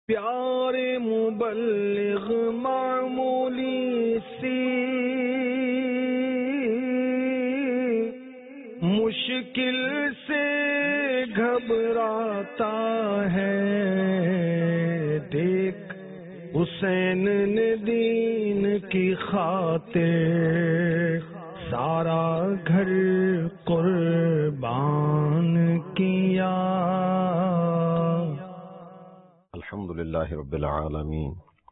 پیارے مبلغ معمولی سی مشکل سے گھبراتا ہے، دیکھ حسین نے دین کی خاطر سارا گھر قربان کیا۔ الحمدللہ رب العالمین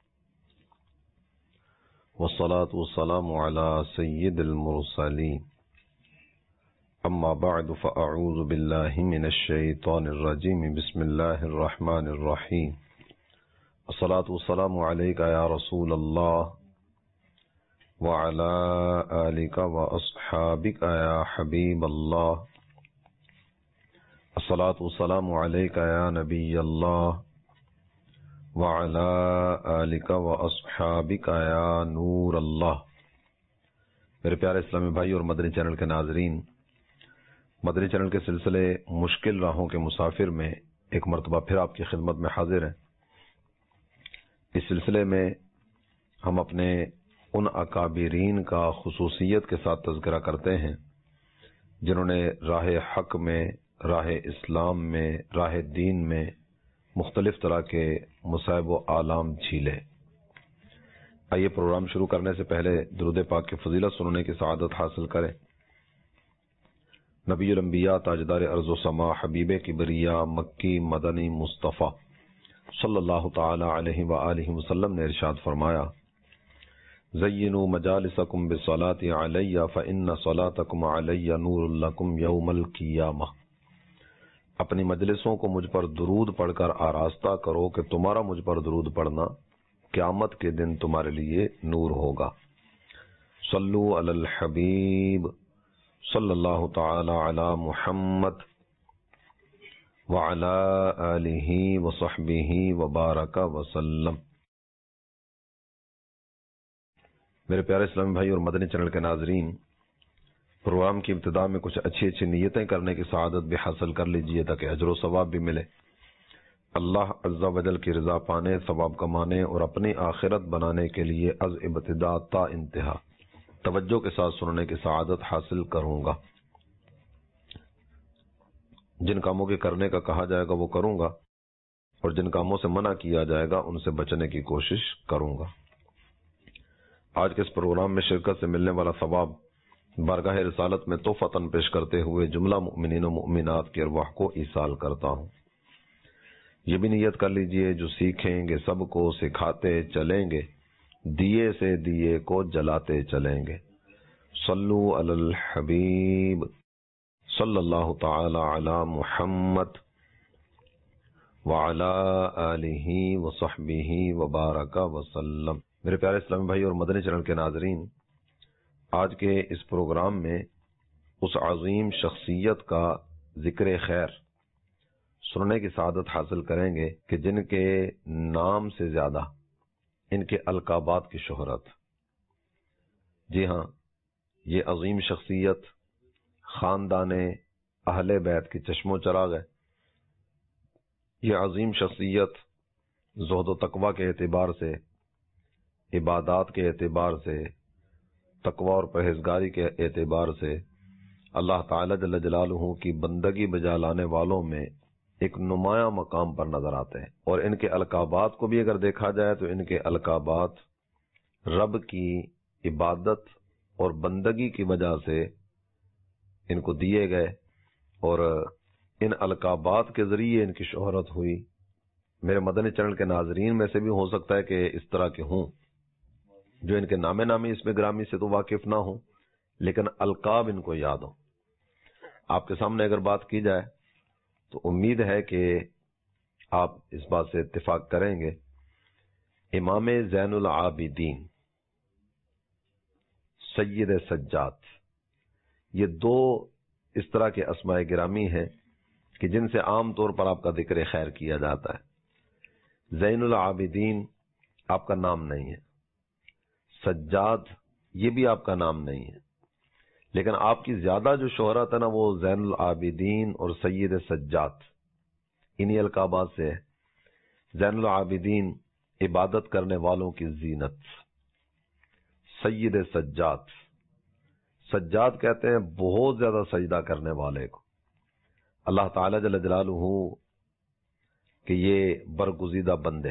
والصلاة والسلام علی سید المرسلین، اما بعد فاعوذ باللہ من الشیطان الرجیم، بسم اللہ الرحمن الرحیم۔ الصلاة والسلام علیک یا رسول اللہ وعلی آلک واصحابک یا حبیب اللہ۔ الصلاة والسلام علیک یا نبی اللہ وعلی آلک واصحابک یا نور اللہ۔ میرے پیارے اسلامی بھائی اور مدنی چینل کے ناظرین، مدنی چینل کے سلسلے مشکل راہوں کے مسافر میں ایک مرتبہ پھر آپ کی خدمت میں حاضر ہیں۔ اس سلسلے میں ہم اپنے ان اکابرین کا خصوصیت کے ساتھ تذکرہ کرتے ہیں جنہوں نے راہ حق میں، راہ اسلام میں، راہ دین میں مختلف طرح کے مصائب و آلام جھیلے۔ آئیے پروگرام شروع کرنے سے پہلے درود پاک کی فضیلت سننے کی سعادت حاصل کریں۔ نبی الانبیاء، تاجدار ارض و سما، حبیب کبریا، مکی مدنی مصطفیٰ صلی اللہ تعالی علیہ وآلہ وسلم نے ارشاد فرمایا: زینوا مجالسکم بالصلاۃ علی فإن صلاتکم علی نور لکم یوم القیامہ۔ اپنی مجلسوں کو مجھ پر درود پڑھ کر آراستہ کرو کہ تمہارا مجھ پر درود پڑھنا قیامت کے دن تمہارے لیے نور ہوگا۔ صلو علی الحبیب صلی اللہ تعالی علی محمد وعلی آلہ وصحبہ وبارک وسلم۔ میرے پیارے اسلامی بھائی اور مدنی چینل کے ناظرین، پروگرام کی ابتدا میں کچھ اچھی اچھی نیتیں کرنے کی سعادت بھی حاصل کر لیجئے تاکہ اجر و ثواب بھی ملے۔ اللہ عز و جل کی رضا پانے، ثواب کمانے اور اپنی آخرت بنانے کے لیے از ابتدا تا انتہا توجہ کے ساتھ سننے کی سعادت حاصل کروں گا۔ جن کاموں کے کرنے کا کہا جائے گا وہ کروں گا، اور جن کاموں سے منع کیا جائے گا ان سے بچنے کی کوشش کروں گا۔ آج کے اس پروگرام میں شرکت سے ملنے والا ثواب بارگاہ رسالت میں تحفتاً پیش کرتے ہوئے جملہ مؤمنین و مؤمنات کی ارواح کو ایصال کرتا ہوں۔ یہ بھی نیت کر لیجئے جو سیکھیں گے سب کو سکھاتے چلیں گے، دیے سے دیے کو جلاتے چلیں گے۔ صلو علی الحبیب صلی اللہ تعالی علی محمد وعلی آلہ وصحبہ وبارک وسلم۔ میرے پیارے اسلامی بھائی اور مدنی چینل کے ناظرین، آج کے اس پروگرام میں اس عظیم شخصیت کا ذکر خیر سننے کی سعادت حاصل کریں گے کہ جن کے نام سے زیادہ ان کے القابات کی شہرت۔ جی ہاں، یہ عظیم شخصیت خاندان اہل بیت کی چشم و چراغ ہے۔ یہ عظیم شخصیت زہد و تقوی کے اعتبار سے، عبادات کے اعتبار سے، تقوی اور پرہیزگاری کے اعتبار سے اللہ تعالی جل جلالہ کی بندگی بجا لانے والوں میں ایک نمایاں مقام پر نظر آتے ہیں، اور ان کے القابات کو بھی اگر دیکھا جائے تو ان کے القابات رب کی عبادت اور بندگی کی وجہ سے ان کو دیے گئے، اور ان القابات کے ذریعے ان کی شہرت ہوئی۔ میرے مدنی چینل کے ناظرین میں سے بھی ہو سکتا ہے کہ اس طرح کے ہوں جو ان کے نام نامی اس میں گرامی سے تو واقف نہ ہوں، لیکن القاب ان کو یاد ہوں۔ آپ کے سامنے اگر بات کی جائے تو امید ہے کہ آپ اس بات سے اتفاق کریں گے۔ امام زین العابدین، سید سجاد، یہ دو اس طرح کے اسماء گرامی ہیں کہ جن سے عام طور پر آپ کا ذکر خیر کیا جاتا ہے۔ زین العابدین آپ کا نام نہیں ہے، سجاد یہ بھی آپ کا نام نہیں ہے، لیکن آپ کی زیادہ جو شہرت ہے نا وہ زین العابدین اور سید سجاد انہی القابات سے ہے۔ زین العابدین عبادت کرنے والوں کی زینت، سید سجاد، سجاد کہتے ہیں بہت زیادہ سجدہ کرنے والے کو، اللہ تعالی جل جلالہ کہ یہ برگزیدہ بندے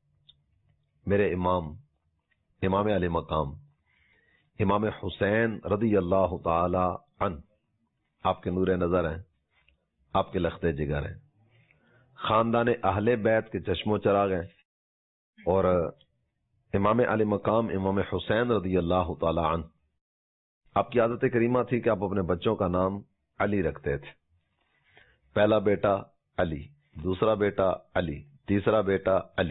میرے امام علی مقام امام حسین رضی اللہ تعالی عنہ آپ کے نور نظر ہیں، آپ کے لخت جگر ہیں، خاندان اہل بیت کے چشم و چراغ ہیں، اور امام علی مقام امام حسین رضی اللہ تعالی عنہ آپ کی عادت کریمہ تھی کہ آپ اپنے بچوں کا نام علی رکھتے تھے، پہلا بیٹا علی، دوسرا بیٹا علی، تیسرا بیٹا علی۔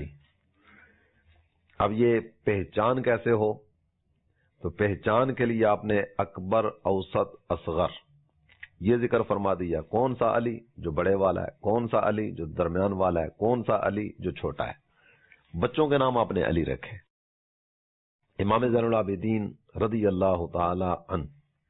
اب یہ پہچان کیسے ہو؟ تو پہچان کے لیے آپ نے اکبر، اوسط، اصغر یہ ذکر فرما دیا، کون سا علی جو بڑے والا ہے، کون سا علی جو درمیان والا ہے، کون سا علی جو چھوٹا ہے۔ بچوں کے نام آپ نے علی رکھے۔ امام زین العابدین رضی اللہ تعالی عنہ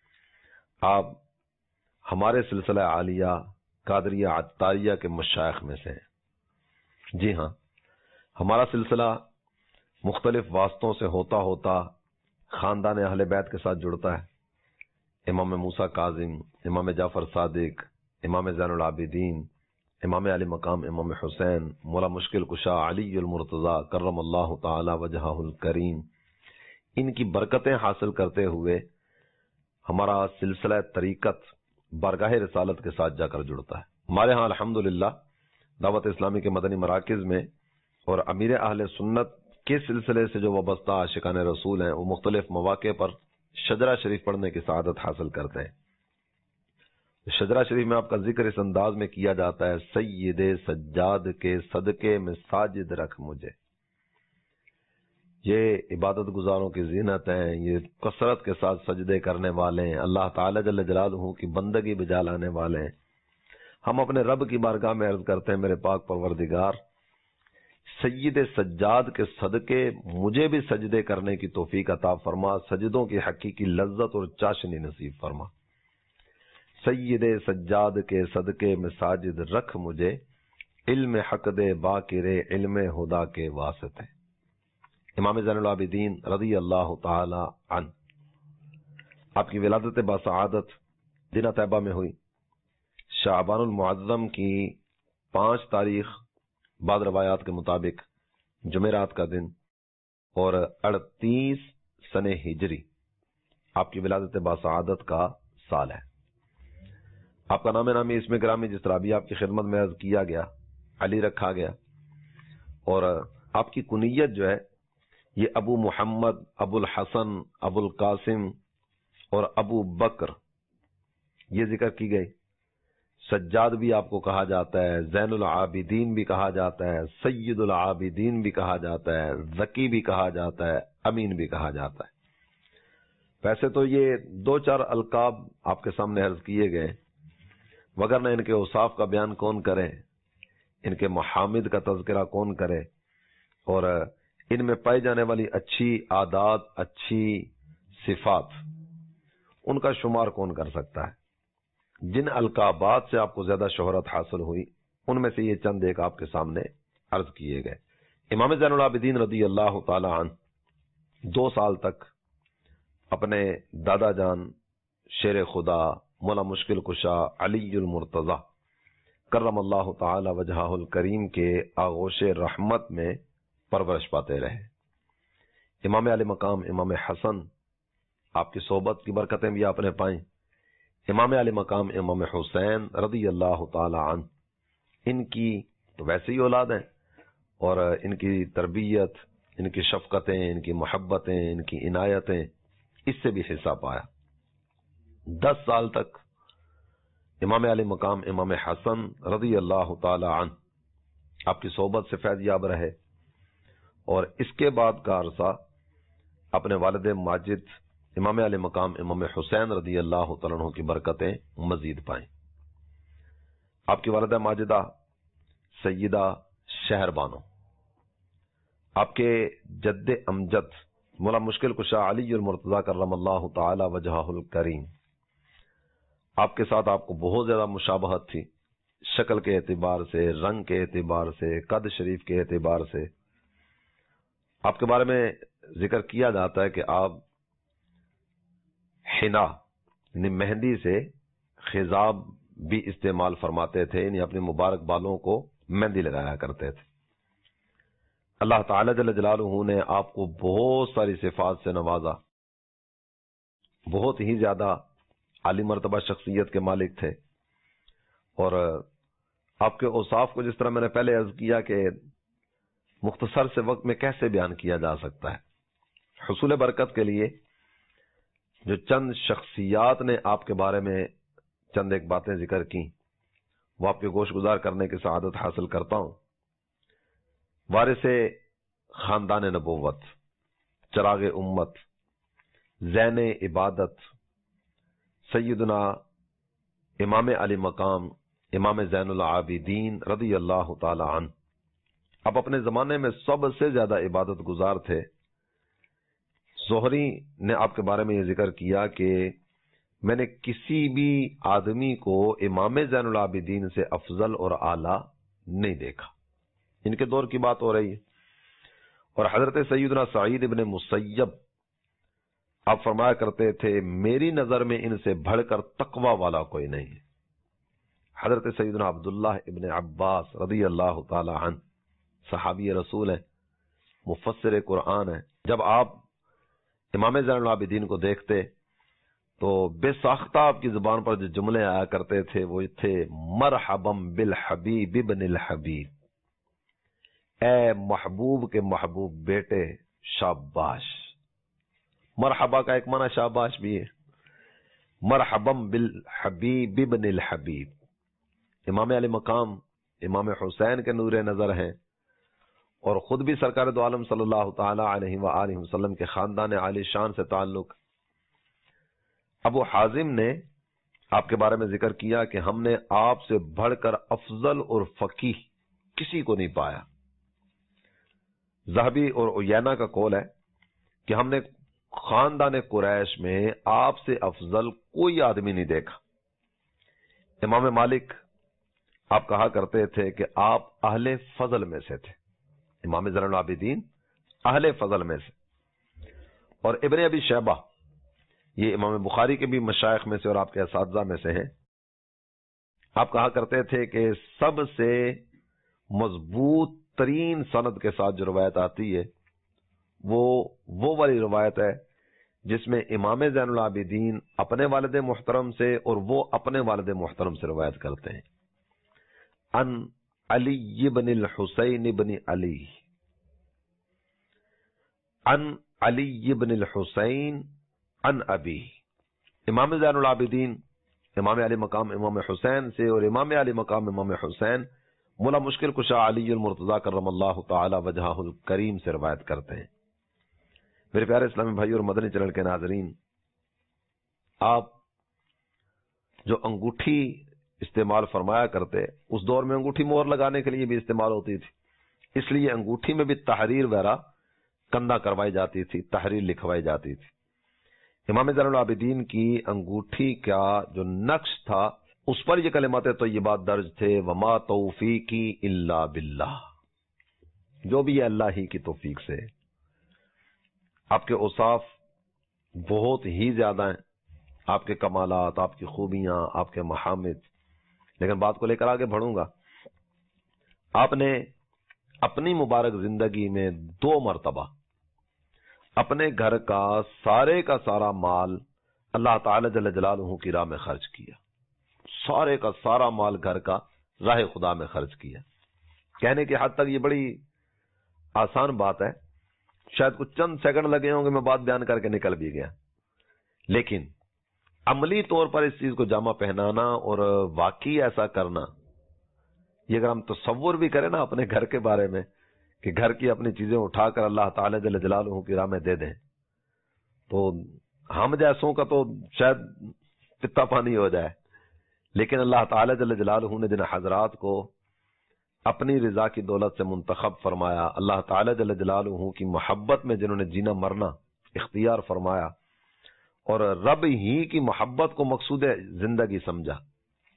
آپ ہمارے سلسلہ عالیہ قادریہ عطاریہ کے مشائخ میں سے ہیں۔ جی ہاں، ہمارا سلسلہ مختلف واسطوں سے ہوتا ہوتا خاندان اہل بیت کے ساتھ جڑتا ہے۔ امام موسیٰ کاظم، امام جعفر صادق، امام زین العابدین، امام علی مقام امام حسین، مولا مشکل کشا علی المرتضیٰ کرم اللہ تعالی وجہہ الکریم، ان کی برکتیں حاصل کرتے ہوئے ہمارا سلسلہ طریقت بارگاہ رسالت کے ساتھ جا کر جڑتا ہے۔ ہمارے ہاں الحمدللہ دعوت اسلامی کے مدنی مراکز میں اور امیر اہل سنت کے سلسلے سے جو وابستہ عاشقان رسول ہیں وہ مختلف مواقع پر شجرہ شریف پڑھنے کی سعادت حاصل کرتے ہیں۔ شجرہ شریف میں آپ کا ذکر اس انداز میں کیا جاتا ہے، سید سجاد کے صدقے میں ساجد رکھ مجھے۔ یہ عبادت گزاروں کی زینت ہیں، یہ کثرت کے ساتھ سجدے کرنے والے ہیں، اللہ تعالی جل جلالہ کی بندگی بجا لانے والے ہیں۔ ہم اپنے رب کی بارگاہ میں عرض کرتے ہیں، میرے پاک پروردگار سید سجاد کے صدقے مجھے بھی سجدے کرنے کی توفیق عطا فرما، سجدوں کی حقیقی لذت اور چاشنی نصیب فرما۔ سید سجاد کے صدقے میں ساجد رکھ مجھے، علم حق دے باقرے علم خدا کے واسطے۔ امام زین العابدین رضی اللہ تعالی عنہ آپ کی ولادت باسعادت مدینہ طیبہ میں ہوئی شعبان المعظم کی 5 تاریخ، بعض روایات کے مطابق جمعرات کا دن، اور 38 سنہ ہجری آپ کی ولادت باسعادت کا سال ہے۔ آپ کا نام نامی اسم گرامی جس طرح بھی آپ کی خدمت میں عرض کیا گیا علی رکھا گیا، اور آپ کی کنیت جو ہے یہ ابو محمد، ابو الحسن، ابو القاسم اور ابو بکر یہ ذکر کی گئی۔ سجاد بھی آپ کو کہا جاتا ہے، زین العابدین بھی کہا جاتا ہے، سید العابدین بھی کہا جاتا ہے، ذکی بھی کہا جاتا ہے، امین بھی کہا جاتا ہے۔ ویسے تو یہ 2-4 القاب آپ کے سامنے عرض کیے گئے، وگرنہ ان کے اوصاف کا بیان کون کرے، ان کے محامد کا تذکرہ کون کرے، اور ان میں پائی جانے والی اچھی عادات، اچھی صفات، ان کا شمار کون کر سکتا ہے۔ جن القابات سے آپ کو زیادہ شہرت حاصل ہوئی ان میں سے یہ چند ایک آپ کے سامنے عرض کیے گئے۔ امام زین العابدین رضی اللہ تعالی عنہ 2 سال تک اپنے دادا جان شیر خدا مولا مشکل کشا علی المرتضیٰ کرم اللہ تعالی وجہہ الکریم کے آغوش رحمت میں پرورش پاتے رہے۔ امام علی مقام امام حسن آپ کی صحبت کی برکتیں بھی آپ نے پائیں۔ امام علی مقام امام حسین رضی اللہ تعالی عنہ ان کی تو ویسے ہی اولاد ہیں، اور ان کی تربیت، ان کی شفقتیں، ان کی محبتیں، ان کی عنایتیں اس سے بھی حصہ پایا۔ 10 سال تک امام علی مقام امام حسن رضی اللہ تعالی عنہ آپ کی صحبت سے فیض یاب رہے، اور اس کے بعد کا عرصہ اپنے والد ماجد امام علی مقام امام حسین رضی اللہ تعالیٰ عنہ کی برکتیں مزید پائیں۔ آپ کی والدہ ماجدہ سیدہ شہر بانو، آپ کے جد امجد مولا مشکل کشا علی المرتضیٰ کرم اللہ تعالی وجہہ الکریم، آپ کے ساتھ آپ کو بہت زیادہ مشابہت تھی، شکل کے اعتبار سے، رنگ کے اعتبار سے، قد شریف کے اعتبار سے آپ کے بارے میں ذکر کیا جاتا ہے کہ آپ حنا یعنی مہندی سے خضاب بھی استعمال فرماتے تھے، یعنی اپنے مبارک بالوں کو مہندی لگایا کرتے تھے۔ اللہ تعالی جل جلالہ نے آپ کو بہت ساری صفات سے نوازا، بہت ہی زیادہ عالی مرتبہ شخصیت کے مالک تھے، اور آپ کے اوصاف کو جس طرح میں نے پہلے عرض کیا کہ مختصر سے وقت میں کیسے بیان کیا جا سکتا ہے۔ حصول برکت کے لیے جو چند شخصیات نے آپ کے بارے میں چند ایک باتیں ذکر کی، وہ آپ کے گوش گزار کرنے کی سعادت حاصل کرتا ہوں۔ وارث خاندان نبوت، چراغ امت، زین عبادت، سیدنا امام علی مقام امام زین العابدین رضی اللہ تعالی عنہ، اب اپنے زمانے میں سب سے زیادہ عبادت گزار تھے۔ زہری نے آپ کے بارے میں یہ ذکر کیا کہ میں نے کسی بھی آدمی کو امام زین العابدین سے افضل اور اعلیٰ نہیں دیکھا۔ ان کے دور کی بات ہو رہی ہے۔ اور حضرت سیدنا سعید ابن مسیب آپ فرمایا کرتے تھے میری نظر میں ان سے بڑھ کر تقوی والا کوئی نہیں ہے۔ حضرت سیدنا عبداللہ ابن عباس رضی اللہ تعالی عنہ صحابی رسول ہیں، مفسر قرآن ہیں، جب آپ امام زین العابدین کو دیکھتے تو بے ساختہ آپ کی زبان پر جو جملے آیا کرتے تھے وہ تھے مرحبا بالحبیب ابن الحبیب، اے محبوب کے محبوب بیٹے شاباش۔ مرحبا کا ایک معنی شاباش بھی ہے، مرحبا بالحبیب ابن الحبیب۔ امام علی مقام امام حسین کے نور نظر ہیں، اور خود بھی سرکار دو عالم صلی اللہ تعالی علیہ وآلہ وسلم کے خاندان عالی شان سے تعلق۔ ابو حازم نے آپ کے بارے میں ذکر کیا کہ ہم نے آپ سے بڑھ کر افضل اور فقیہ کسی کو نہیں پایا۔ ذہبی اور عیینہ کا قول ہے کہ ہم نے خاندان قریش میں آپ سے افضل کوئی آدمی نہیں دیکھا۔ امام مالک آپ کہا کرتے تھے کہ آپ اہل فضل میں سے تھے، امام زین العابدین اہل فضل میں سے۔ اور ابن ابی شیبہ یہ امام بخاری کے بھی مشائخ میں سے اور آپ کے اساتذہ میں سے ہیں، آپ کہا کرتے تھے کہ سب سے مضبوط ترین سند کے ساتھ جو روایت آتی ہے وہ والی روایت ہے جس میں امام زین العابدین اپنے والد محترم سے اور وہ اپنے والد محترم سے روایت کرتے ہیں، ان علی بن الحسین بن علی، ان علی بن الحسین ان ابی۔ امام زین العابدین امام علی مقام امام حسین سے اور امام علی مقام امام حسین مولا مشکل کشا علی المرتضی کرم اللہ تعالی وجہہ الکریم سے روایت کرتے ہیں۔ میرے پیارے اسلامی بھائی اور مدنی چینل کے ناظرین، آپ جو انگوٹھی استعمال فرمایا کرتے، اس دور میں انگوٹھی مہر لگانے کے لیے بھی استعمال ہوتی تھی، اس لیے انگوٹھی میں بھی تحریر وغیرہ کندہ کروائی جاتی تھی، تحریر لکھوائی جاتی تھی۔ امام زین العابدین کی انگوٹھی کا جو نقش تھا اس پر یہ کلمات طیبات درج تھے، وما توفیقی الا باللہ، جو بھی ہے اللہ ہی کی توفیق سے۔ آپ کے اوصاف بہت ہی زیادہ ہیں، آپ کے کمالات، آپ کی خوبیاں، آپ کے محامد، لیکن بات کو لے کر آگے بڑھوں گا۔ آپ نے اپنی مبارک زندگی میں 2 مرتبہ اپنے گھر کا سارا مال اللہ تعالی جل جلالہ کی راہ میں خرچ کیا، سارے کا سارا مال گھر کا راہ خدا میں خرچ کیا۔ کہنے کی حد تک یہ بڑی آسان بات ہے، شاید کچھ چند سیکنڈ لگے ہوں گے، میں بات بیان کر کے نکل بھی گیا، لیکن عملی طور پر اس چیز کو جامہ پہنانا اور واقعی ایسا کرنا، یہ اگر ہم تصور بھی کریں نا اپنے گھر کے بارے میں کہ گھر کی اپنی چیزیں اٹھا کر اللہ تعالی جل جلالہ کی راہ میں دے دیں، تو ہم جیسوں کا تو شاید پتا پانی ہو جائے، لیکن اللہ تعالی جل جلالہ نے جن حضرات کو اپنی رضا کی دولت سے منتخب فرمایا، اللہ تعالی جل جلالہ کی محبت میں جنہوں نے جینا مرنا اختیار فرمایا اور رب ہی کی محبت کو مقصود زندگی سمجھا،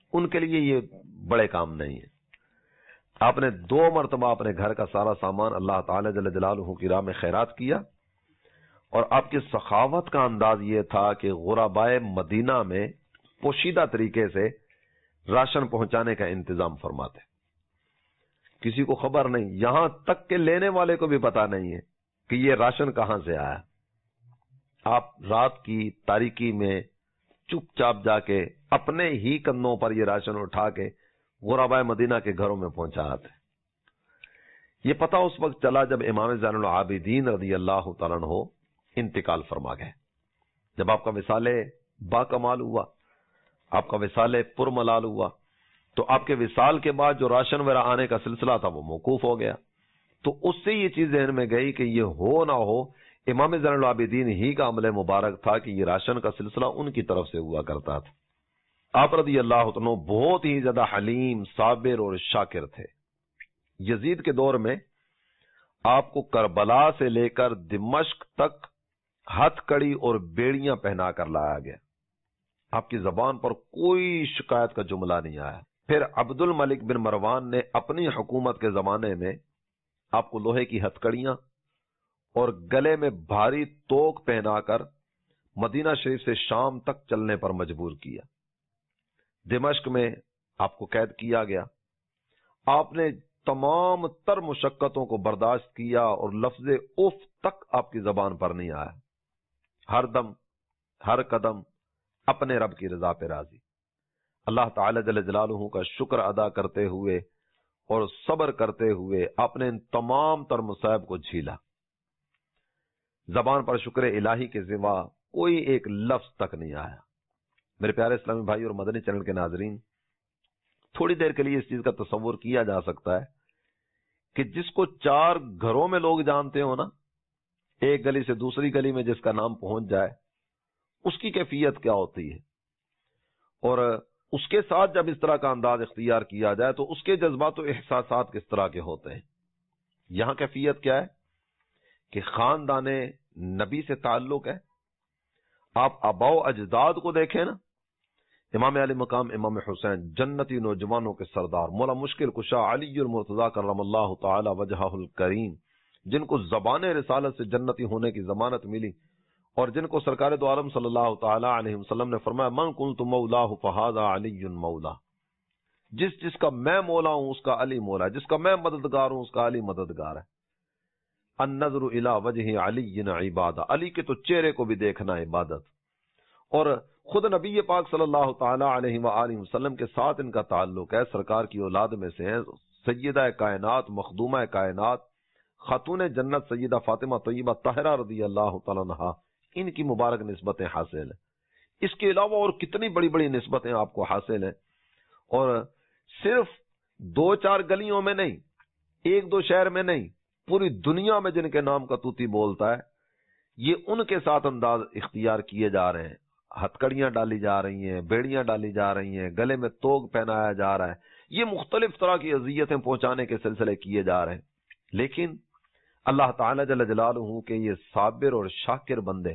ان کے لیے یہ بڑے کام نہیں ہے. آپ نے 2 مرتبہ اپنے گھر کا سارا سامان اللہ تعالی جل جلالہ کی راہ میں خیرات کیا، اور آپ کی سخاوت کا انداز یہ تھا کہ غربائے مدینہ میں پوشیدہ طریقے سے راشن پہنچانے کا انتظام فرماتے. کسی کو خبر نہیں، یہاں تک کہ لینے والے کو بھی پتا نہیں ہے کہ یہ راشن کہاں سے آیا. آپ رات کی تاریکی میں چپ چاپ جا کے اپنے ہی کندھوں پر یہ راشن اٹھا کے غربائے مدینہ کے گھروں میں پہنچا آتے. یہ پتہ اس وقت چلا جب امام زین العابدین رضی اللہ تعالیٰ عنہ انتقال فرما گئے. جب آپ کا وصال با کمال ہوا، آپ کا وصال پرملال ہوا، تو آپ کے وصال کے بعد جو راشن وغیرہ آنے کا سلسلہ تھا وہ موقوف ہو گیا. تو اس سے یہ چیز ذہن میں گئی کہ یہ ہو نہ ہو امام زین العابدین ہی کا عمل مبارک تھا کہ یہ راشن کا سلسلہ ان کی طرف سے ہوا کرتا تھا. آپ رضی اللہ عنہ بہت ہی زیادہ حلیم، صابر اور شاکر تھے. یزید کے دور میں آپ کو کربلا سے لے کر دمشق تک ہتھ کڑی اور بیڑیاں پہنا کر لایا گیا. آپ کی زبان پر کوئی شکایت کا جملہ نہیں آیا. پھر عبد الملک بن مروان نے اپنی حکومت کے زمانے میں آپ کو لوہے کی ہتھ کڑیاں اور گلے میں بھاری توق پہنا کر مدینہ شریف سے شام تک چلنے پر مجبور کیا. دمشق میں آپ کو قید کیا گیا. آپ نے تمام تر مشقتوں کو برداشت کیا اور لفظ اف تک آپ کی زبان پر نہیں آیا. ہر دم ہر قدم اپنے رب کی رضا پہ راضی، اللہ تعالی جل جلالہ کا شکر ادا کرتے ہوئے اور صبر کرتے ہوئے آپ نے ان تمام تر مصائب کو جھیلا. زبان پر شکر الہی کے سوا کوئی ایک لفظ تک نہیں آیا. میرے پیارے اسلامی بھائی اور مدنی چینل کے ناظرین، تھوڑی دیر کے لیے اس چیز کا تصور کیا جا سکتا ہے کہ جس کو 4 گھروں میں لوگ جانتے ہو نا، ایک گلی سے دوسری گلی میں جس کا نام پہنچ جائے، اس کی کیفیت کیا ہوتی ہے، اور اس کے ساتھ جب اس طرح کا انداز اختیار کیا جائے تو اس کے جذبات و احساسات کس طرح کے ہوتے ہیں. یہاں کیفیت کیا ہے کہ خاندان نبی سے تعلق ہے. آپ آباء و اجداد کو دیکھیں نا، امام علی مقام امام حسین جنتی نوجوانوں کے سردار مولا مشکل کشا علی المرتضی کرم اللہ تعالی وجہہ الکریم، جن کو زبان رسالت سے جنتی ہونے کی ضمانت ملی، اور جن کو سرکار دو عالم صلی اللہ تعالی علیہ وسلم نے فرمایا من کنت مولاہ فہذا علی مولا، جس جس کا میں مولا ہوں اس کا علی مولا ہے، جس کا میں مددگار ہوں اس کا علی مددگار ہے. النظر الی وجہ علی عبادہ، علی کے تو چہرے کو بھی دیکھنا عبادت. اور خود نبی پاک صلی اللہ تعالی علیہ وآلہ وسلم کے ساتھ ان کا تعلق ہے. سرکار کی اولاد میں سے ہیں سیدہ کائنات، مخدومہ کائنات، خاتون جنت سیدہ فاطمہ طیبہ طاہرہ رضی اللہ تعالی عنہا، ان کی مبارک نسبتیں حاصل ہیں. اس کے علاوہ اور کتنی بڑی بڑی نسبتیں آپ کو حاصل ہیں، اور صرف 2-4 گلیوں میں نہیں، 1-2 شہر میں نہیں، پوری دنیا میں جن کے نام کا توتی بولتا ہے، یہ ان کے ساتھ انداز اختیار کیے جا رہے ہیں. ہتکڑیاں ڈالی جا رہی ہیں، بیڑیاں ڈالی جا رہی ہیں، گلے میں توگ پہنایا جا رہا ہے، یہ مختلف طرح کی اذیتیں پہنچانے کے سلسلے کیے جا رہے ہیں. لیکن اللہ تعالی جل جلالہ کے یہ صابر اور شاکر بندے،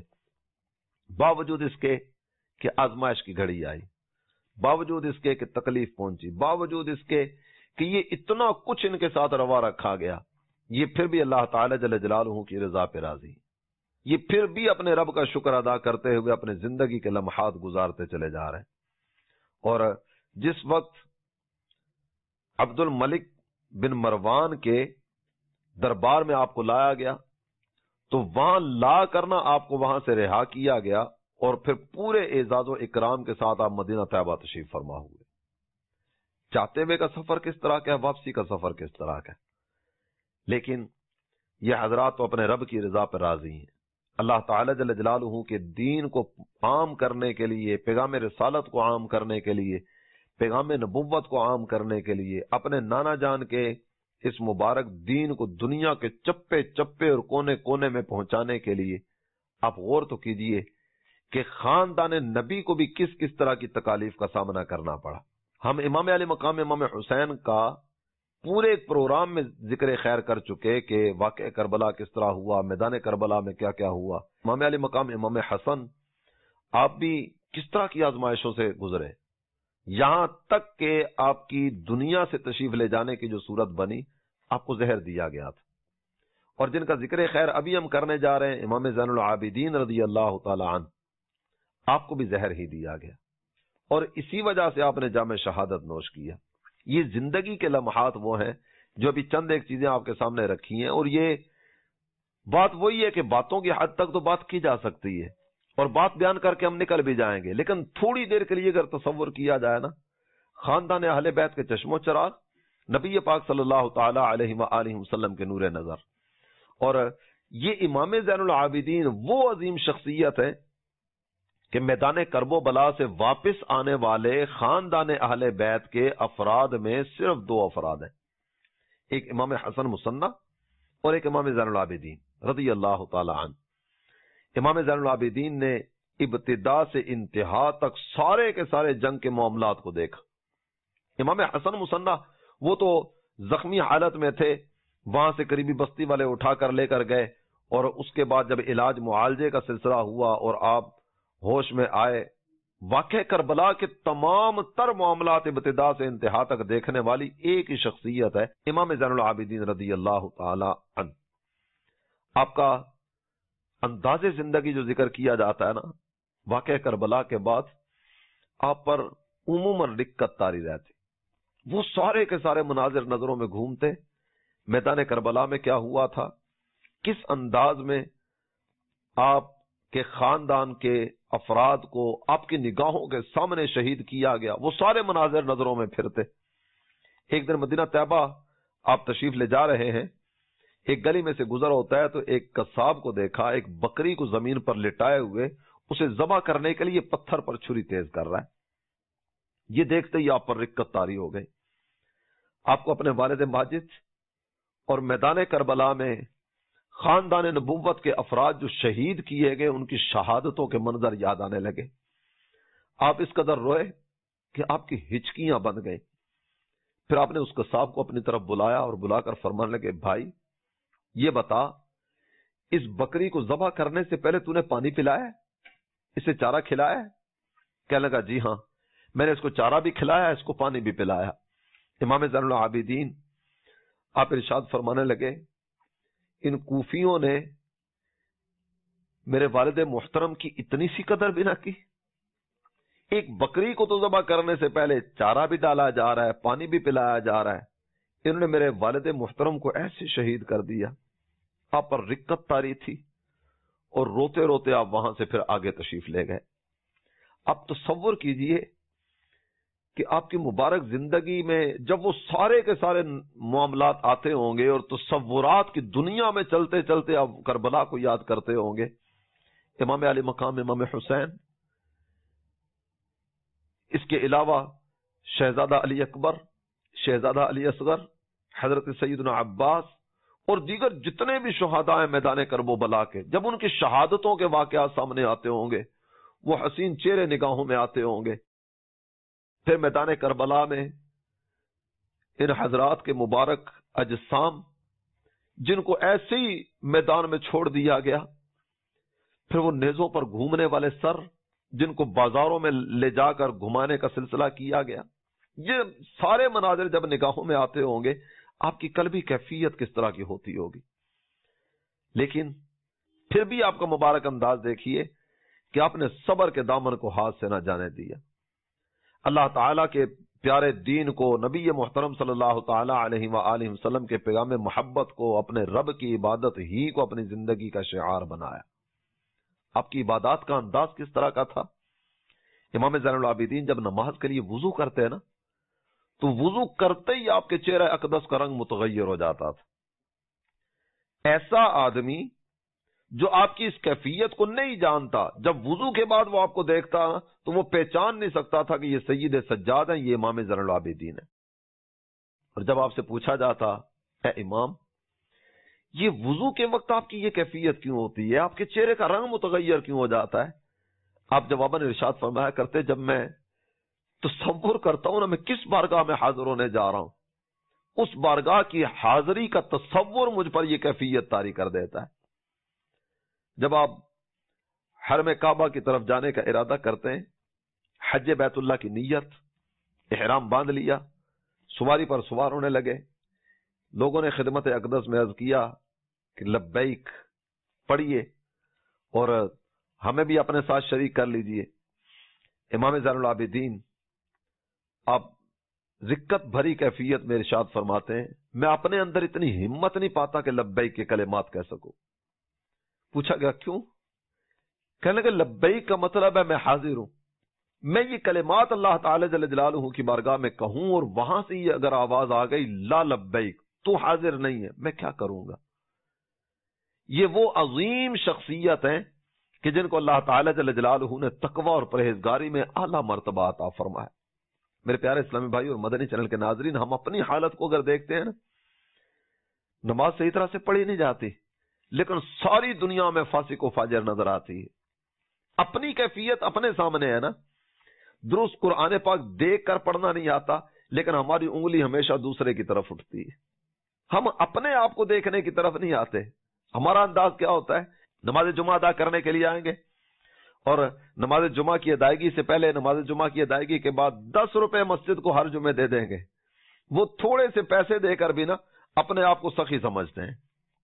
باوجود اس کے کہ آزمائش کی گھڑی آئی، باوجود اس کے کہ تکلیف پہنچی، باوجود اس کے کہ یہ اتنا کچھ ان کے ساتھ روا رکھا گیا، یہ پھر بھی اللہ تعالی جل جلالہ کی رضا پہ راضی، یہ پھر بھی اپنے رب کا شکر ادا کرتے ہوئے اپنے زندگی کے لمحات گزارتے چلے جا رہے ہیں. اور جس وقت عبد الملک بن مروان کے دربار میں آپ کو لایا گیا تو وہاں لا کرنا آپ کو وہاں سے رہا کیا گیا، اور پھر پورے اعزاز و اکرام کے ساتھ آپ مدینہ طیبہ تشریف فرما ہوئے. جاتے ہوئے کا سفر کس طرح کا ہے، واپسی کا سفر کس طرح کا ہے. لیکن یہ حضرات تو اپنے رب کی رضا پر راضی ہیں. اللہ تعالی جل جلالہ کے دین کو عام کرنے کے لیے، پیغام رسالت کو عام کرنے کے لیے، پیغام نبوت کو عام کرنے کے لیے، اپنے نانا جان کے اس مبارک دین کو دنیا کے چپے چپے اور کونے کونے میں پہنچانے کے لیے آپ غور تو کیجئے کہ خاندان نبی کو بھی کس کس طرح کی تکالیف کا سامنا کرنا پڑا. ہم امام علی مقام امام حسین کا پورے ایک پروگرام میں ذکر خیر کر چکے کہ واقعہ کربلا کس طرح ہوا، میدان کربلا میں کیا کیا ہوا. امام علی مقام امام حسن آپ بھی کس طرح کی آزمائشوں سے گزرے. یہاں تک کہ آپ کی دنیا سے تشریف لے جانے کی جو صورت بنی آپ کو زہر دیا گیا تھا. اور جن کا ذکر خیر ابھی ہم کرنے جا رہے ہیں امام زین العابدین رضی اللہ تعالی عنہ، آپ کو بھی زہر ہی دیا گیا اور اسی وجہ سے آپ نے جام شہادت نوش کیا. یہ زندگی کے لمحات وہ ہیں جو ابھی چند ایک چیزیں آپ کے سامنے رکھی ہیں، اور یہ بات وہی ہے کہ باتوں کی حد تک تو بات کی جا سکتی ہے اور بات بیان کر کے ہم نکل بھی جائیں گے، لیکن تھوڑی دیر کے لیے اگر تصور کیا جائے نا، خاندان اہل بیت کے چشم و چراغ، نبی پاک صلی اللہ تعالی علیہ وآلہ وسلم کے نور نظر، اور یہ امام زین العابدین وہ عظیم شخصیت ہے کہ میدان کرب و بلا سے واپس آنے والے خاندان اہل بیت کے افراد میں صرف دو افراد ہیں، ایک امام حسن مصنع اور ایک امام زین العابدین رضی اللہ تعالی عنہ. امام زین العابدین نے ابتدا سے انتہا تک سارے کے سارے جنگ کے معاملات کو دیکھا. امام حسن مصنع وہ تو زخمی حالت میں تھے، وہاں سے قریبی بستی والے اٹھا کر لے کر گئے، اور اس کے بعد جب علاج معالجے کا سلسلہ ہوا اور آپ ہوش میں آئے، واقع کربلا کے تمام تر معاملات ابتدا سے انتہا تک دیکھنے والی ایک ہی شخصیت ہے امام زین العابدین رضی اللہ تعالی عنہ. آپ کا انداز زندگی جو ذکر کیا جاتا ہے نا، واقع کربلا کے بعد آپ پر عموماً دقت طاری رہتی. وہ سارے کے سارے مناظر نظروں میں گھومتے، میدان کربلا میں کیا ہوا تھا، کس انداز میں آپ کے خاندان کے افراد کو آپ کی نگاہوں کے سامنے شہید کیا گیا، وہ سارے مناظر نظروں میں پھرتے. ایک دن مدینہ طیبہ آپ تشریف لے جا رہے ہیں، ایک گلی میں سے گزر ہوتا ہے تو ایک قصاب کو دیکھا ایک بکری کو زمین پر لٹائے ہوئے اسے ذبح کرنے کے لیے پتھر پر چھری تیز کر رہا ہے. یہ دیکھتے ہی آپ پر رقت طاری ہو گئی. آپ کو اپنے والد ماجد اور میدان کربلا میں خاندان نبوت کے افراد جو شہید کیے گئے ان کی شہادتوں کے منظر یاد آنے لگے. آپ اس قدر روئے کہ آپ کی ہچکیاں بن گئی. پھر آپ نے اس قصاب کو اپنی طرف بلایا اور بلا کر فرمانے لگے، بھائی یہ بتا، اس بکری کو ذبح کرنے سے پہلے تو نے پانی پلایا، اسے چارہ کھلایا؟ کہنے لگا جی ہاں، میں نے اس کو چارہ بھی کھلایا، اس کو پانی بھی پلایا. امام زین العابدین آپ ارشاد فرمانے لگے، ان کوفیوں نے میرے والد محترم کی اتنی سی قدر بھی نہ کی. ایک بکری کو تو ذبح کرنے سے پہلے چارہ بھی ڈالا جا رہا ہے، پانی بھی پلایا جا رہا ہے، انہوں نے میرے والد محترم کو ایسے شہید کر دیا. آپ پر رقت طاری تھی اور روتے روتے آپ وہاں سے پھر آگے تشریف لے گئے. آپ تصور کیجئے کہ آپ کی مبارک زندگی میں جب وہ سارے کے سارے معاملات آتے ہوں گے اور تصورات کی دنیا میں چلتے چلتے آپ کربلا کو یاد کرتے ہوں گے. امام علی مقام امام حسین، اس کے علاوہ شہزادہ علی اکبر، شہزادہ علی اصغر، حضرت سیدنا عباس اور دیگر جتنے بھی شہداء ہیں میدان کرب و بلا کے، جب ان کی شہادتوں کے واقعات سامنے آتے ہوں گے، وہ حسین چہرے نگاہوں میں آتے ہوں گے. پھر میدان کربلا میں ان حضرات کے مبارک اجسام جن کو ایسے ہی میدان میں چھوڑ دیا گیا، پھر وہ نیزوں پر گھومنے والے سر جن کو بازاروں میں لے جا کر گھمانے کا سلسلہ کیا گیا، یہ سارے مناظر جب نگاہوں میں آتے ہوں گے آپ کی قلبی کیفیت کس طرح کی ہوتی ہوگی. لیکن پھر بھی آپ کا مبارک انداز دیکھیے کہ آپ نے صبر کے دامن کو ہاتھ سے نہ جانے دیا. اللہ تعالیٰ کے پیارے دین کو، نبی محترم صلی اللہ تعالی علیہ وآلہ وسلم کے پیغام محبت کو، اپنے رب کی عبادت ہی کو اپنی زندگی کا شعار بنایا. آپ کی عبادات کا انداز کس طرح کا تھا؟ امام زین العابدین جب نماز کے لیے وضو کرتے ہیں نا، تو وضو کرتے ہی آپ کے چہرہ اقدس کا رنگ متغیر ہو جاتا تھا. ایسا آدمی جو آپ کی اس کیفیت کو نہیں جانتا، جب وضو کے بعد وہ آپ کو دیکھتا تو وہ پہچان نہیں سکتا تھا کہ یہ سید سجاد ہیں، یہ امام زین العابدین ہیں. اور جب آپ سے پوچھا جاتا، اے امام یہ وضو کے وقت آپ کی یہ کیفیت کیوں ہوتی ہے، آپ کے چہرے کا رنگ متغیر کیوں ہو جاتا ہے، آپ جواباً ارشاد فرمایا کرتے، جب میں تصور کرتا ہوں نا میں کس بارگاہ میں حاضر ہونے جا رہا ہوں، اس بارگاہ کی حاضری کا تصور مجھ پر یہ کیفیت طاری کر دیتا ہے. جب آپ حرم کعبہ کی طرف جانے کا ارادہ کرتے ہیں، حج بیت اللہ کی نیت، احرام باندھ لیا، سواری پر سوار ہونے لگے، لوگوں نے خدمت اقدس میں عرض کیا کہ لبیک پڑھیے اور ہمیں بھی اپنے ساتھ شریک کر لیجئے۔ امام زین العابدین آپ رقت بھری کیفیت میں ارشاد فرماتے ہیں، میں اپنے اندر اتنی ہمت نہیں پاتا کہ لبیک کے کلمات کہہ سکوں۔ پوچھا گیا کیوں؟ کہنے لگے لبیک کا مطلب ہے میں حاضر ہوں، میں یہ کلمات اللہ تعالی جل جلالہ کی بارگاہ میں کہوں اور وہاں سے یہ اگر آواز آ گئی لا لبیک، تو حاضر نہیں ہے، میں کیا کروں گا؟ یہ وہ عظیم شخصیت ہیں کہ جن کو اللہ تعالی جل جلالہ نے تقوی اور پرہیزگاری میں اعلیٰ مرتبہ عطا فرمایا۔ میرے پیارے اسلامی بھائی اور مدنی چینل کے ناظرین، ہم اپنی حالت کو اگر دیکھتے ہیں نا، نماز صحیح طرح سے پڑھی نہیں جاتی، لیکن ساری دنیا میں فاسق و فاجر نظر آتی ہے۔ اپنی کیفیت اپنے سامنے ہے نا، درست قرآن پاک دیکھ کر پڑھنا نہیں آتا، لیکن ہماری انگلی ہمیشہ دوسرے کی طرف اٹھتی ہے۔ ہم اپنے آپ کو دیکھنے کی طرف نہیں آتے۔ ہمارا انداز کیا ہوتا ہے؟ نماز جمعہ ادا کرنے کے لیے آئیں گے اور نماز جمعہ کی ادائیگی سے پہلے، نماز جمعہ کی ادائیگی کے بعد 10 روپے مسجد کو ہر جمعے دے دیں گے۔ وہ تھوڑے سے پیسے دے کر بھی نا اپنے آپ کو سخی سمجھتے ہیں،